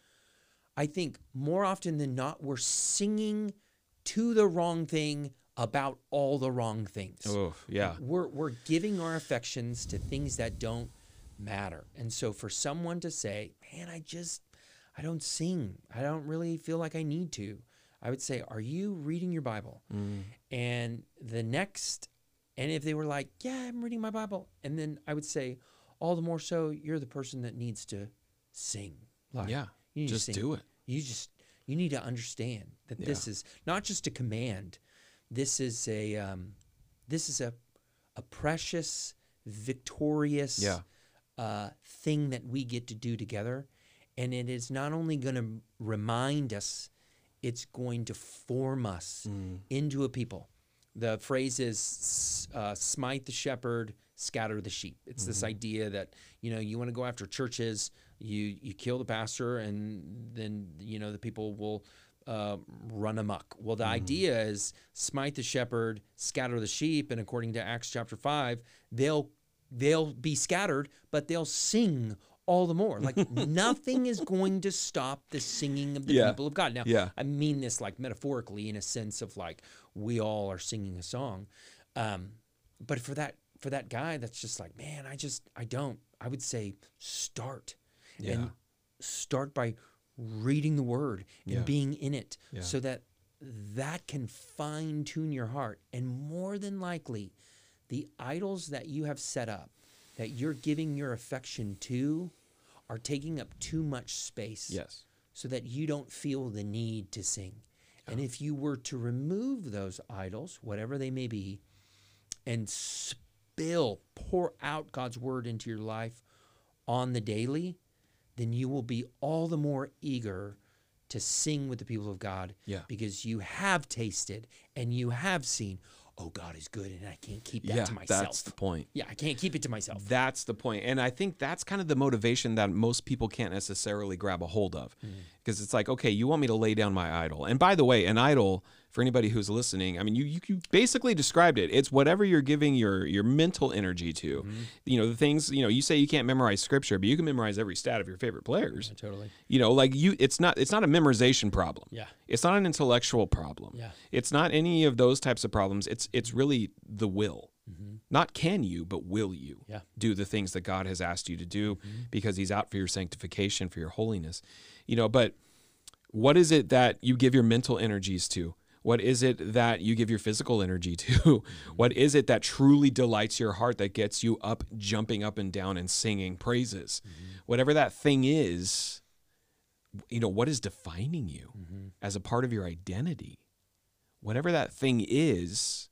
I think more often than not, we're singing to the wrong thing about all the wrong things. Oh, yeah. We're, we're giving our affections to things that don't matter. And so for someone to say, man, I just, I don't sing. I don't really feel like I need to. I would say, are you reading your Bible? Mm. And the next, and if they were like, yeah, I'm reading my Bible. And then I would say, all the more so, you're the person that needs to sing. Like, Yeah. you need to Just sing. do it. You just you need to understand that this is not just a command. This is a um, this is a a precious, victorious Yeah. uh, thing that we get to do together, and it is not only going to remind us, it's going to form us Mm. into a people. The phrase is uh, "smite the shepherd, scatter the sheep." It's this idea that, you know, you want to go after churches, you you kill the pastor, and then, you know, the people will uh, run amok. Well, the idea is smite the shepherd, scatter the sheep, and according to Acts chapter five, they'll they'll be scattered, but they'll sing all the more. Like nothing is going to stop the singing of the Yeah. people of God. Now, Yeah. I mean this like metaphorically in a sense of like we all are singing a song. Um, but for that for that guy that's just like, man, I just I don't. I would say start. Yeah. And start by reading the word and Yeah. being in it Yeah. so that that can fine tune your heart. And more than likely, the idols that you have set up, that you're giving your affection to, are taking up too much space Yes. so that you don't feel the need to sing. And if you were to remove those idols, whatever they may be, and spill, pour out God's word into your life on the daily, then you will be all the more eager to sing with the people of God Yeah. because you have tasted and you have seen, oh, God is good and I can't keep that Yeah, to myself. that's the point. Yeah, I can't keep it to myself. That's the point. And I think that's kind of the motivation that most people can't necessarily grab a hold of. Because it's like, okay, you want me to lay down my idol. And by the way, an idol, for anybody who's listening, I mean, you, you, you basically described it. It's whatever you're giving your, your mental energy to. You know, the things, you know, you say you can't memorize scripture, but you can memorize every stat of your favorite players. Yeah, totally. You know, like you, it's not, it's not a memorization problem. Yeah. It's not an intellectual problem. Yeah. It's not any of those types of problems. It's, it's really the will. Not can you, but will you Yeah. do the things that God has asked you to do because he's out for your sanctification, for your holiness. You know, but what is it that you give your mental energies to? What is it that you give your physical energy to? What is it that truly delights your heart, that gets you up, jumping up and down and singing praises? Whatever that thing is, you know, what is defining you as a part of your identity? Whatever that thing is,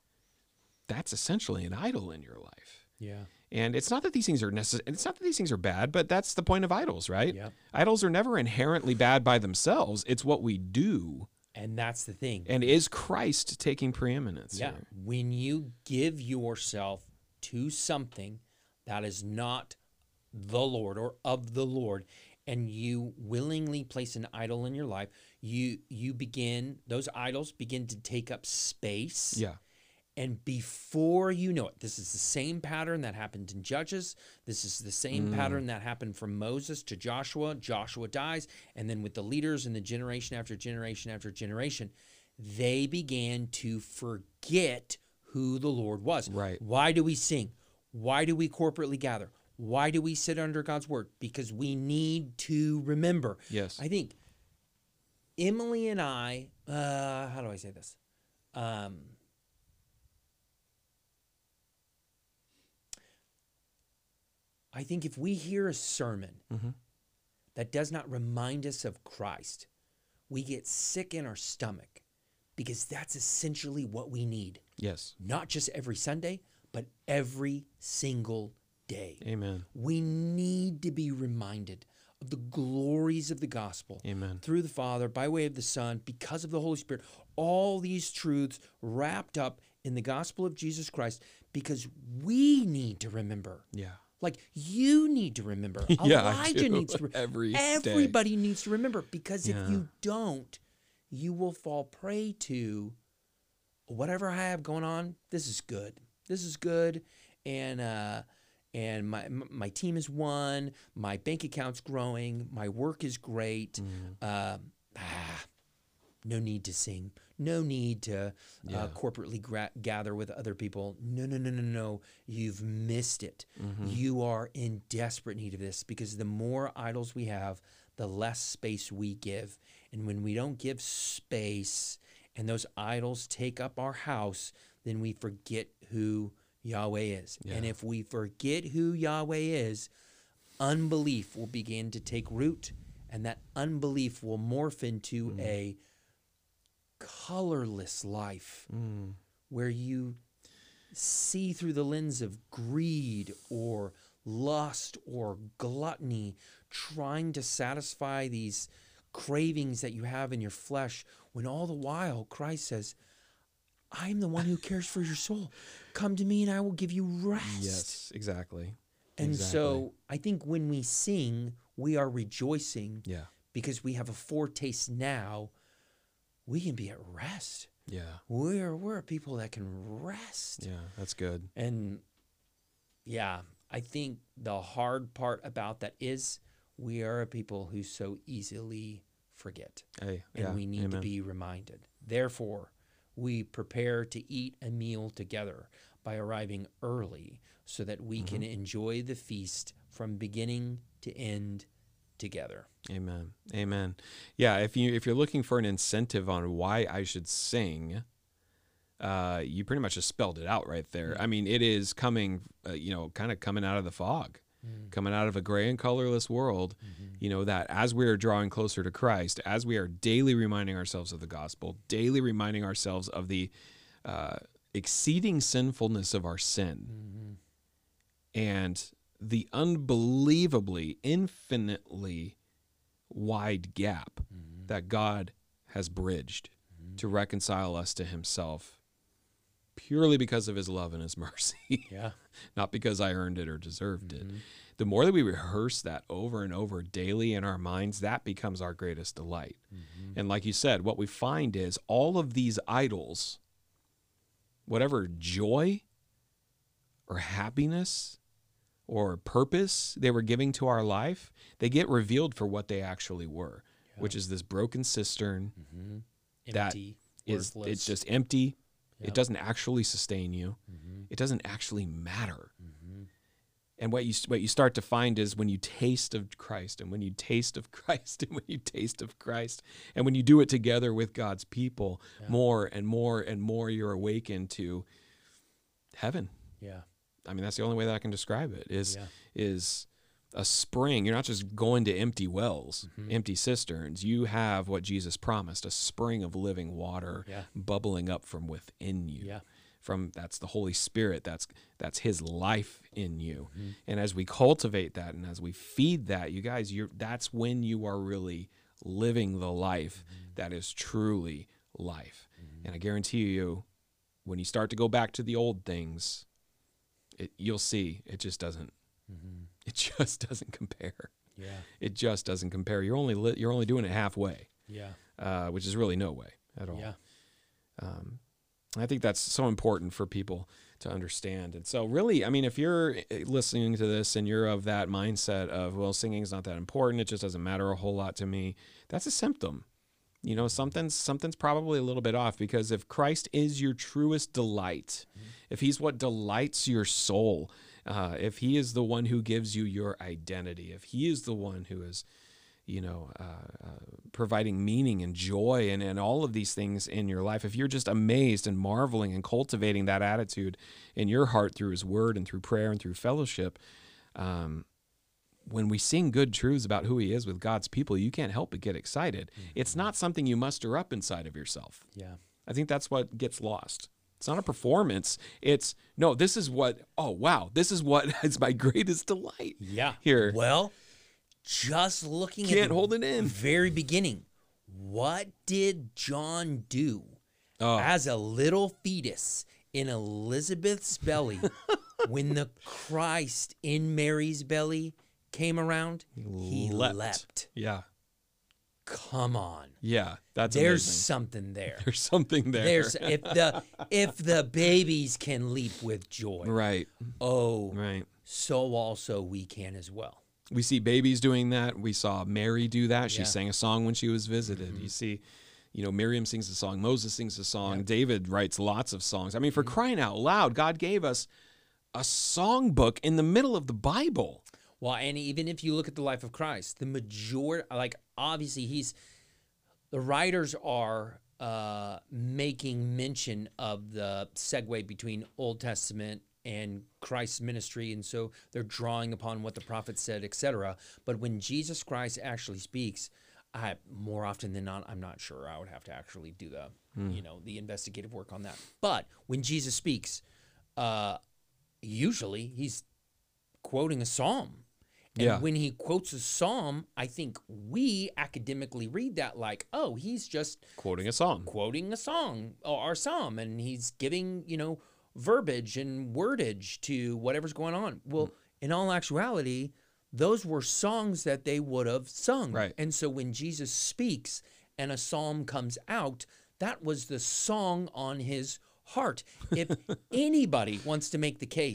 that's essentially an idol in your life. Yeah. And it's not that these things are necessary. It's not that these things are bad, but that's the point of idols, right? Yep. Idols are never inherently bad by themselves. It's what we do. And that's the thing. And is Christ taking preeminence Yeah. here? When you give yourself to something that is not the Lord or of the Lord, and you willingly place an idol in your life, you you begin, those idols begin to take up space. Yeah. And before you know it, this is the same pattern that happened in Judges. This is the same Mm. pattern that happened from Moses to Joshua. Joshua dies. And then with the leaders and the generation after generation after generation, they began to forget who the Lord was. Right. Why do we sing? Why do we corporately gather? Why do we sit under God's word? Because we need to remember. Yes. I think Emily and I, uh, how do I say this? Um, I think if we hear a sermon Mhm. that does not remind us of Christ, we get sick in our stomach because that's essentially what we need. Yes. Not just every Sunday, but every single day. Amen. We need to be reminded of the glories of the gospel Amen. through the Father, by way of the Son, because of the Holy Spirit. All these truths wrapped up in the gospel of Jesus Christ because we need to remember. Yeah. Like you need to remember. Yeah, I Elijah do. needs to re- Every day. Everybody needs to remember because Yeah. if you don't, you will fall prey to whatever I have going on. This is good. This is good, and uh, and my m- my team has won. My bank account's growing. My work is great. Mm. Um, ah, no need to sing. No need to Yeah. uh, corporately gra- gather with other people. No, no, no, no, no. You've missed it. Mhm. You are in desperate need of this because the more idols we have, the less space we give. And when we don't give space and those idols take up our house, then we forget who Yahweh is. Yeah. And if we forget who Yahweh is, unbelief will begin to take root, and that unbelief will morph into Mm. a colorless life Mm. where you see through the lens of greed or lust or gluttony, trying to satisfy these cravings that you have in your flesh, when all the while Christ says, I'm the one who cares for your soul. Come to me and I will give you rest. Yes, exactly. And Exactly. so I think when we sing, we are rejoicing Yeah. because we have a foretaste now. We can be at rest. Yeah. We're we're people that can rest. Yeah. That's good. And yeah, I think the hard part about that is we are a people who so easily forget, Hey, and yeah, we need to amen. be reminded. Therefore, we prepare to eat a meal together by arriving early so that we Mm-hmm. can enjoy the feast from beginning to end together. Amen. Amen. Yeah, if you if you're looking for an incentive on why I should sing, uh, you pretty much just spelled it out right there. I mean, it is coming, uh, you know, kind of coming out of the fog, coming out of a gray and colorless world. You know, that as we are drawing closer to Christ, as we are daily reminding ourselves of the gospel, daily reminding ourselves of the uh, exceeding sinfulness of our sin, and the unbelievably, infinitely wide gap that God has bridged to reconcile us to himself purely because of his love and his mercy, Yeah. not because I earned it or deserved it. The more that we rehearse that over and over daily in our minds, that becomes our greatest delight. And like you said, what we find is all of these idols, whatever joy or happiness or purpose they were giving to our life, they get revealed for what they actually were, which is this broken cistern that Empty, is worthless. it's just empty. Yep. It doesn't actually sustain you. It doesn't actually matter. And what you what you start to find is when you taste of Christ, and when you taste of Christ, and when you taste of Christ, and when you do it together with God's people, more and more and more you're awakened to heaven. Yeah. I mean, that's the only way that I can describe it is Yeah. is a spring. You're not just going to empty wells, Mm-hmm. empty cisterns. You have what Jesus promised, a spring of living water Yeah. bubbling up from within you. Yeah. From that's the Holy Spirit. That's that's his life in you. Mm-hmm. And as we cultivate that and as we feed that, you guys, you're that's when you are really living the life Mm-hmm. that is truly life. And I guarantee you, when you start to go back to the old things, it, you'll see it just doesn't. It just doesn't compare. Yeah. It just doesn't compare. You're only li- you're only doing it halfway, Yeah. uh, which is really no way at all. Yeah. Um, I think that's so important for people to understand. And so really, I mean, if you're listening to this and you're of that mindset of, well, singing's not that important, it just doesn't matter a whole lot to me, that's a symptom. You know, something's something's probably a little bit off, because if Christ is your truest delight, if he's what delights your soul, uh, if he is the one who gives you your identity, if he is the one who is, you know, uh, uh, providing meaning and joy and, and all of these things in your life, if you're just amazed and marveling and cultivating that attitude in your heart through his word and through prayer and through fellowship, um, when we sing good truths about who he is with God's people, you can't help but get excited. It's not something you muster up inside of yourself. Yeah. I think that's what gets lost. It's not a performance. It's, no, this is what, oh, wow, this is what is my greatest delight. Yeah. Here. Well, just looking at Can't the hold it in. very beginning, what did John do Oh. as a little fetus in Elizabeth's belly when the Christ in Mary's belly came around? He leapt. leapt. Yeah. Come on. Yeah. That's There's amazing. something there. There's something there. There's if the if the babies can leap with joy. Right. Oh, Right. so also we can as well. We see babies doing that. We saw Mary do that. She Yeah. sang a song when she was visited. You see, you know, Miriam sings a song. Moses sings a song. David writes lots of songs. I mean, for crying out loud, God gave us a songbook in the middle of the Bible. Well, and even if you look at the life of Christ, the majority, like obviously he's, the writers are uh, making mention of the segue between Old Testament and Christ's ministry, and so they're drawing upon what the prophet said, et cetera. But when Jesus Christ actually speaks, I more often than not, I'm not sure. I would have to actually do the, you know, the investigative work on that. But when Jesus speaks, uh, usually he's quoting a psalm. And Yeah. when he quotes a psalm, I think we academically read that like, oh, he's just Quoting a song. quoting a song or our psalm, and he's giving, you know, verbiage and wordage to whatever's going on. Well, in all actuality, those were songs that they would have sung. Right. And so when Jesus speaks and a psalm comes out, that was the song on his heart. If anybody wants to make the case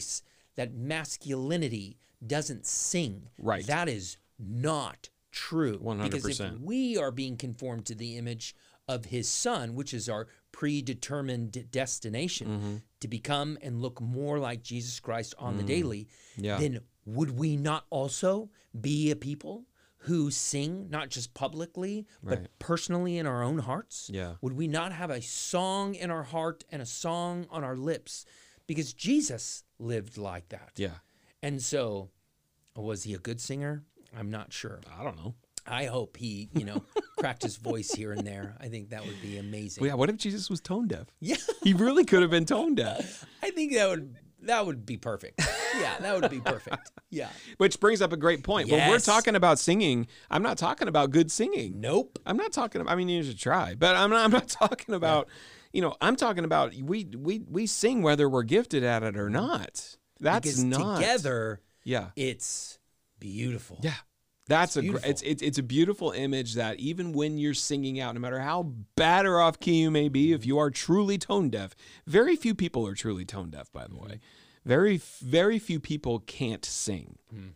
that masculinity doesn't sing. Right. That is not true. one hundred Because if percent. we are being conformed to the image of his son, which is our predetermined destination Mm-hmm. to become and look more like Jesus Christ on the daily, Yeah. then would we not also be a people who sing not just publicly, but Right. personally in our own hearts? Yeah. Would we not have a song in our heart and a song on our lips? Because Jesus lived like that. Yeah. And so, was he a good singer? I'm not sure. I don't know. I hope he, you know, cracked his voice here and there. I think that would be amazing. Well, yeah. What if Jesus was tone deaf? Yeah, He really could have been tone deaf. I think that would that would be perfect. Yeah, that would be perfect. Yeah. Which brings up a great point. When we're Yes. talking about singing, I'm not talking about good singing. Nope. I'm not talking about, I mean, you should try, but I'm not, I'm not talking about, you know, I'm talking about we, we, we sing whether we're gifted at it or not. That's because not. together Yeah. it's beautiful. Yeah. That's a, gr- beautiful. it's, it's, it's a beautiful image that even when you're singing out, no matter how bad or off key you may be, if you are truly tone deaf, very few people are truly tone deaf, by the way. Very, very few people can't sing.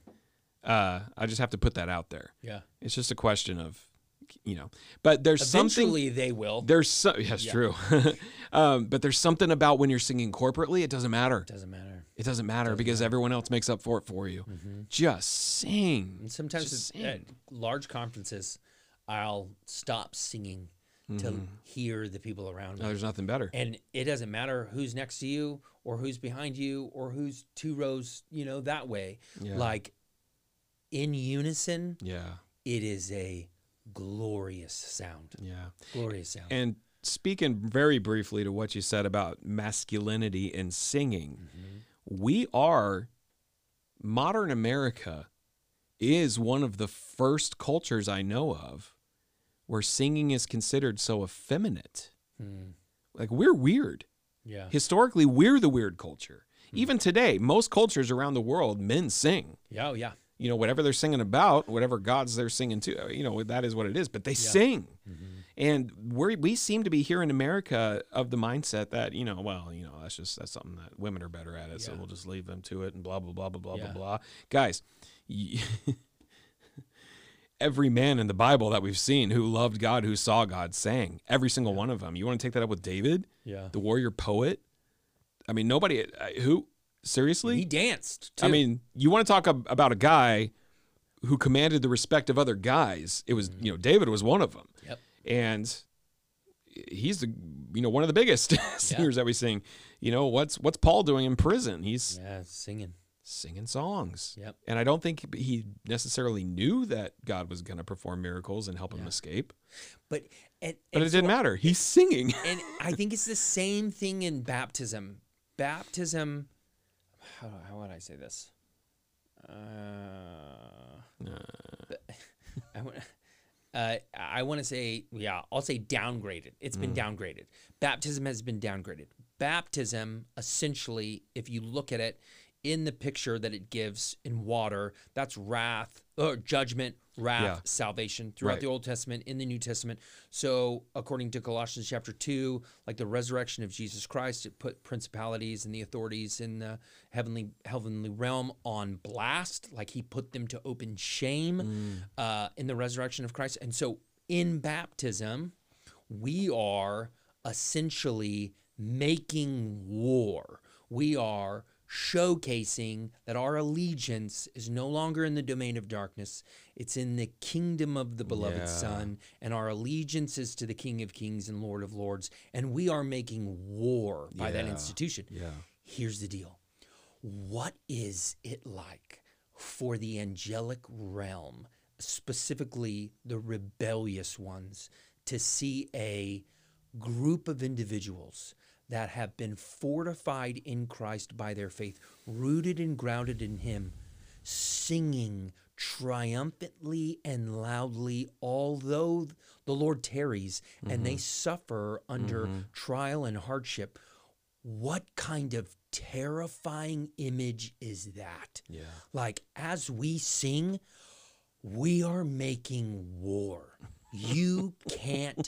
Uh, I just have to put that out there. Yeah. It's just a question of, you know, but there's something. Eventually they will. There's so yes, Yeah. true. um, but there's something about when you're singing corporately, it doesn't matter. Doesn't matter. It doesn't matter because everyone else makes up for it for you. Just sing. And sometimes Just it's, at sing. large conferences, I'll stop singing to hear the people around me. No, there's nothing better. And it doesn't matter who's next to you or who's behind you or who's two rows, you know, that way. Yeah. Like in unison, Yeah, it is a glorious sound. yeah. Glorious sound. And speaking very briefly to what you said about masculinity in singing, we are, modern America is one of the first cultures I know of where singing is considered so effeminate. Hmm. Like, we're weird. Yeah. Historically, we're the weird culture. Even today, most cultures around the world, men sing. Yeah. Oh, yeah. You know, whatever they're singing about, whatever gods they're singing to, you know, that is what it is. But they sing. And we we seem to be here in America of the mindset that, you know, well, you know, that's just, that's something that women are better at it. So Yeah. we'll just leave them to it and blah, blah, blah, blah, blah, Yeah. blah, blah. Guys, y- every man in the Bible that we've seen who loved God, who saw God, sang. Every single one of them. You want to take that up with David, Yeah. the warrior poet? I mean, nobody, uh, who, seriously? He danced too. I mean, you want to talk ab- about a guy who commanded the respect of other guys. It was, you know, David was one of them. Yep. And he's the, you know, one of the biggest singers that we sing. You know, what's what's Paul doing in prison? He's Yeah. Singing. singing songs. Yep. And I don't think he necessarily knew that God was going to perform miracles and help him Yeah. escape. But, and, But and it so didn't matter. He's singing. And I think it's the same thing in baptism. Baptism, how, how would I say this? Uh, I want, uh, I want to say, yeah, I'll say downgraded. It's been downgraded. Baptism has been downgraded. Baptism, essentially, if you look at it in the picture that it gives in water, that's wrath, or judgment, wrath, Yeah. salvation throughout Right. the Old Testament, in the New Testament. So according to Colossians chapter two, like the resurrection of Jesus Christ, it put principalities and the authorities in the heavenly heavenly realm on blast, like he put them to open shame uh, in the resurrection of Christ. And so in baptism, we are essentially making war. We are showcasing that our allegiance is no longer in the domain of darkness. It's in the kingdom of the beloved Yeah. Son, and our allegiance is to the King of Kings and Lord of Lords, and we are making war by that Yeah. institution. Yeah. Here's the deal. What is it like for the angelic realm, specifically the rebellious ones, to see a group of individuals that have been fortified in Christ by their faith, rooted and grounded in Him, singing triumphantly and loudly, although the Lord tarries and they suffer under trial and hardship? What kind of terrifying image is that? Yeah. Like, as we sing, we are making war. You can't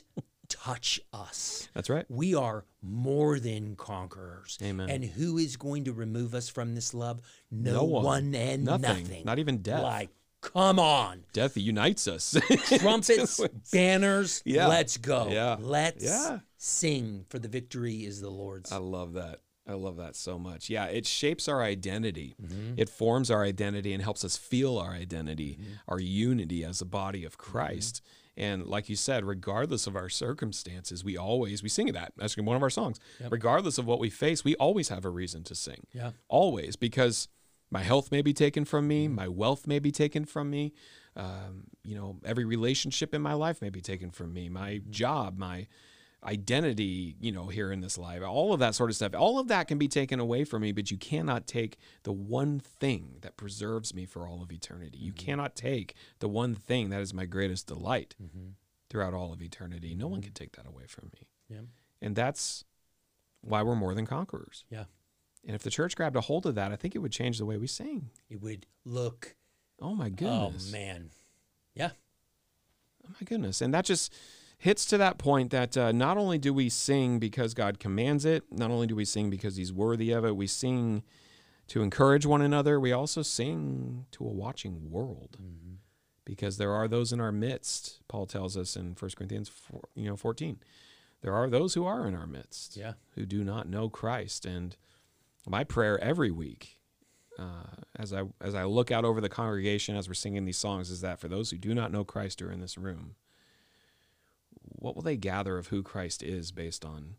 touch us. That's right. We are more than conquerors. Amen. And who is going to remove us from this love? No, No one. one. and Nothing. nothing. Not even death. Like, come on. Death unites us. Trumpets, banners, Yeah. let's go. Yeah. Let's Yeah. sing, for the victory is the Lord's. I love that. I love that so much. Yeah, it shapes our identity. Mm-hmm. It forms our identity and helps us feel our identity, our unity as a body of Christ. And like you said, regardless of our circumstances, we always, we sing that. That's one of our songs. Yep. Regardless of what we face, we always have a reason to sing. Yeah. Always, because my health may be taken from me, my wealth may be taken from me, um, you know, every relationship in my life may be taken from me, my job, my identity, you know, here in this life, all of that sort of stuff, all of that can be taken away from me, but you cannot take the one thing that preserves me for all of eternity. You cannot take the one thing that is my greatest delight Mm-hmm. throughout all of eternity. No one can take that away from me. Yeah. And that's why we're more than conquerors. Yeah. And if the church grabbed a hold of that, I think it would change the way we sing. It would look, Oh my oh, goodness. man. Yeah. Oh my goodness. And that just hits to that point that uh, not only do we sing because God commands it, not only do we sing because he's worthy of it, we sing to encourage one another, we also sing to a watching world. Mm-hmm. Because there are those in our midst, Paul tells us in First Corinthians four, you know, fourteen. There are those who are in our midst, Yeah. who do not know Christ. And my prayer every week, uh, as I as I look out over the congregation as we're singing these songs, is that for those who do not know Christ who are in this room, what will they gather of who Christ is based on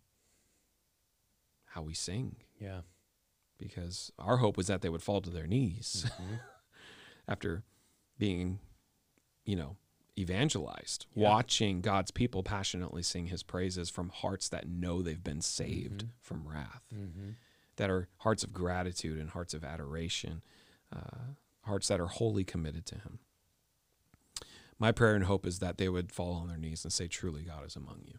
how we sing? Yeah. Because our hope was that they would fall to their knees Mm-hmm. after being, you know, evangelized, Yeah. watching God's people passionately sing his praises from hearts that know they've been saved Mhm. from wrath, Mm-hmm. that are hearts of gratitude and hearts of adoration, uh, hearts that are wholly committed to him. My prayer and hope is that they would fall on their knees and say, truly, God is among you.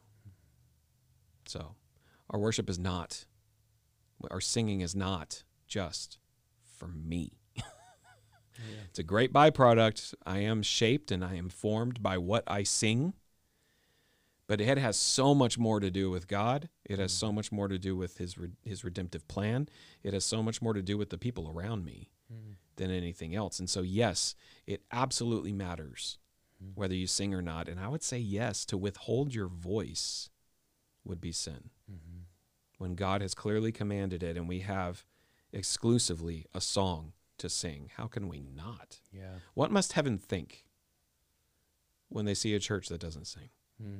So our worship is not, our singing is not just for me. Yeah. It's a great byproduct. I am shaped and I am formed by what I sing. But it has so much more to do with God. It has so much more to do with his re- his redemptive plan. It has so much more to do with the people around me Mm-hmm. than anything else. And so, yes, it absolutely matters whether you sing or not. And I would say yes, to withhold your voice would be sin. Mm-hmm. When God has clearly commanded it and we have exclusively a song to sing, how can we not? Yeah. What must heaven think when they see a church that doesn't sing? Mm.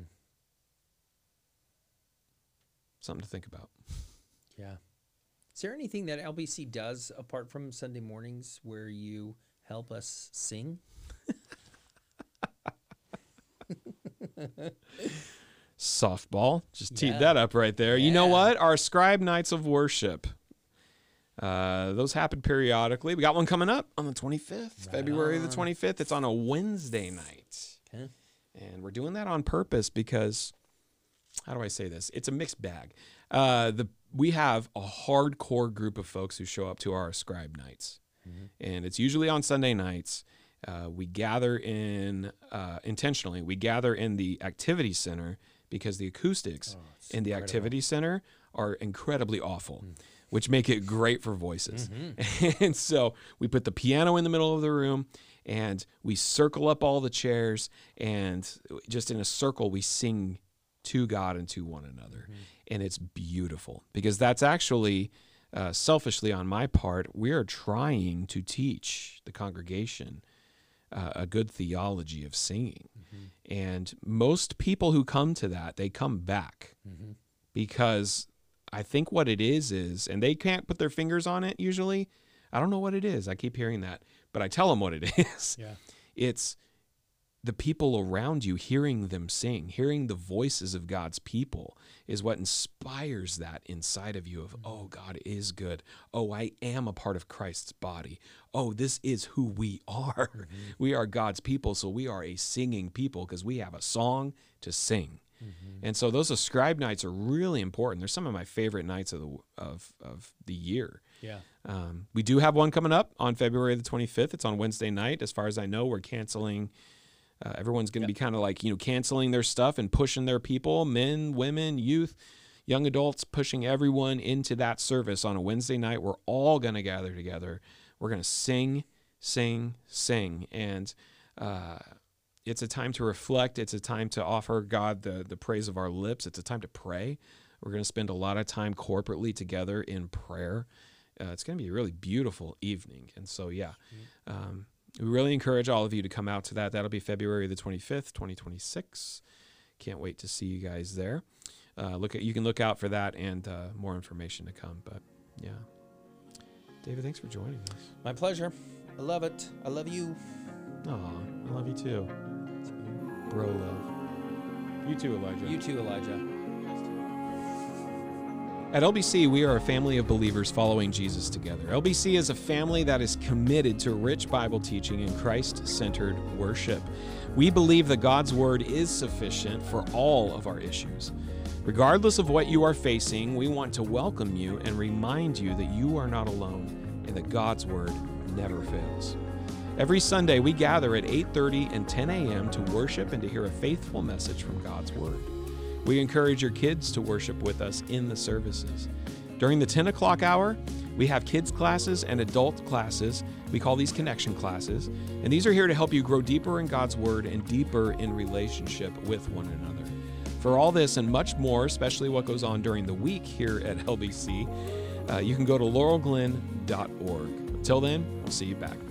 Something to think about. Yeah. Is there anything that L B C does apart from Sunday mornings where you help us sing? Softball. Just teed Yeah. that up right there. You know Yeah. what? Our scribe nights of worship. Uh, those happen periodically. We got one coming up on the twenty-fifth, Right February the on. twenty-fifth. It's on a Wednesday night. Okay. And we're doing that on purpose because, how do I say this? It's a mixed bag. Uh, the we have a hardcore group of folks who show up to our scribe nights. Mhm. And it's usually on Sunday nights. Uh, we gather in, uh, intentionally, we gather in the activity center because the acoustics Oh, it's in the incredible. activity center are incredibly awful, which make it great for voices. Mhm. And so we put the piano in the middle of the room and we circle up all the chairs, and just in a circle we sing to God and to one another. And it's beautiful because that's actually, uh, selfishly on my part, we are trying to teach the congregation uh, a good theology of singing. And most people who come to that, they come back Mhm. because I think what it is is, and they can't put their fingers on it usually. I don't know what it is. I keep hearing that, but I tell them what it is. Yeah. It's the people around you, hearing them sing, hearing the voices of God's people is what inspires that inside of you of, oh, God is good. Oh, I am a part of Christ's body. Oh, this is who we are. We are God's people, so we are a singing people because we have a song to sing. And so those ascribe nights are really important. They're some of my favorite nights of the of of the year. Yeah. Um, we do have one coming up on February the twenty-fifth. It's on Wednesday night. As far as I know, we're canceling Uh, everyone's going to Yep. be kind of like, you know, canceling their stuff and pushing their people, men, women, youth, young adults, pushing everyone into that service on a Wednesday night. We're all going to gather together. We're going to sing, sing, sing. And uh, it's a time to reflect. It's a time to offer God the, the praise of our lips. It's a time to pray. We're going to spend a lot of time corporately together in prayer. Uh, it's going to be a really beautiful evening. And so, yeah, um, we really encourage all of you to come out to that. That'll be February the twenty-fifth, twenty twenty-six. Can't wait to see you guys there. Uh, look at you can look out for that and uh, more information to come. But yeah, David, thanks for joining us. My pleasure. I love it. I love you. Aw, I love you too, bro. Love you too, Elijah. You too, Elijah. At L B C, we are a family of believers following Jesus together. L B C is a family that is committed to rich Bible teaching and Christ-centered worship. We believe that God's Word is sufficient for all of our issues. Regardless of what you are facing, we want to welcome you and remind you that you are not alone and that God's Word never fails. Every Sunday, we gather at eight thirty and ten a.m. to worship and to hear a faithful message from God's Word. We encourage your kids to worship with us in the services. During the ten o'clock hour, we have kids classes and adult classes. We call these connection classes. And these are here to help you grow deeper in God's Word and deeper in relationship with one another. For all this and much more, especially what goes on during the week here at L B C, uh, you can go to laurel glen dot org. Until then, we'll see you back.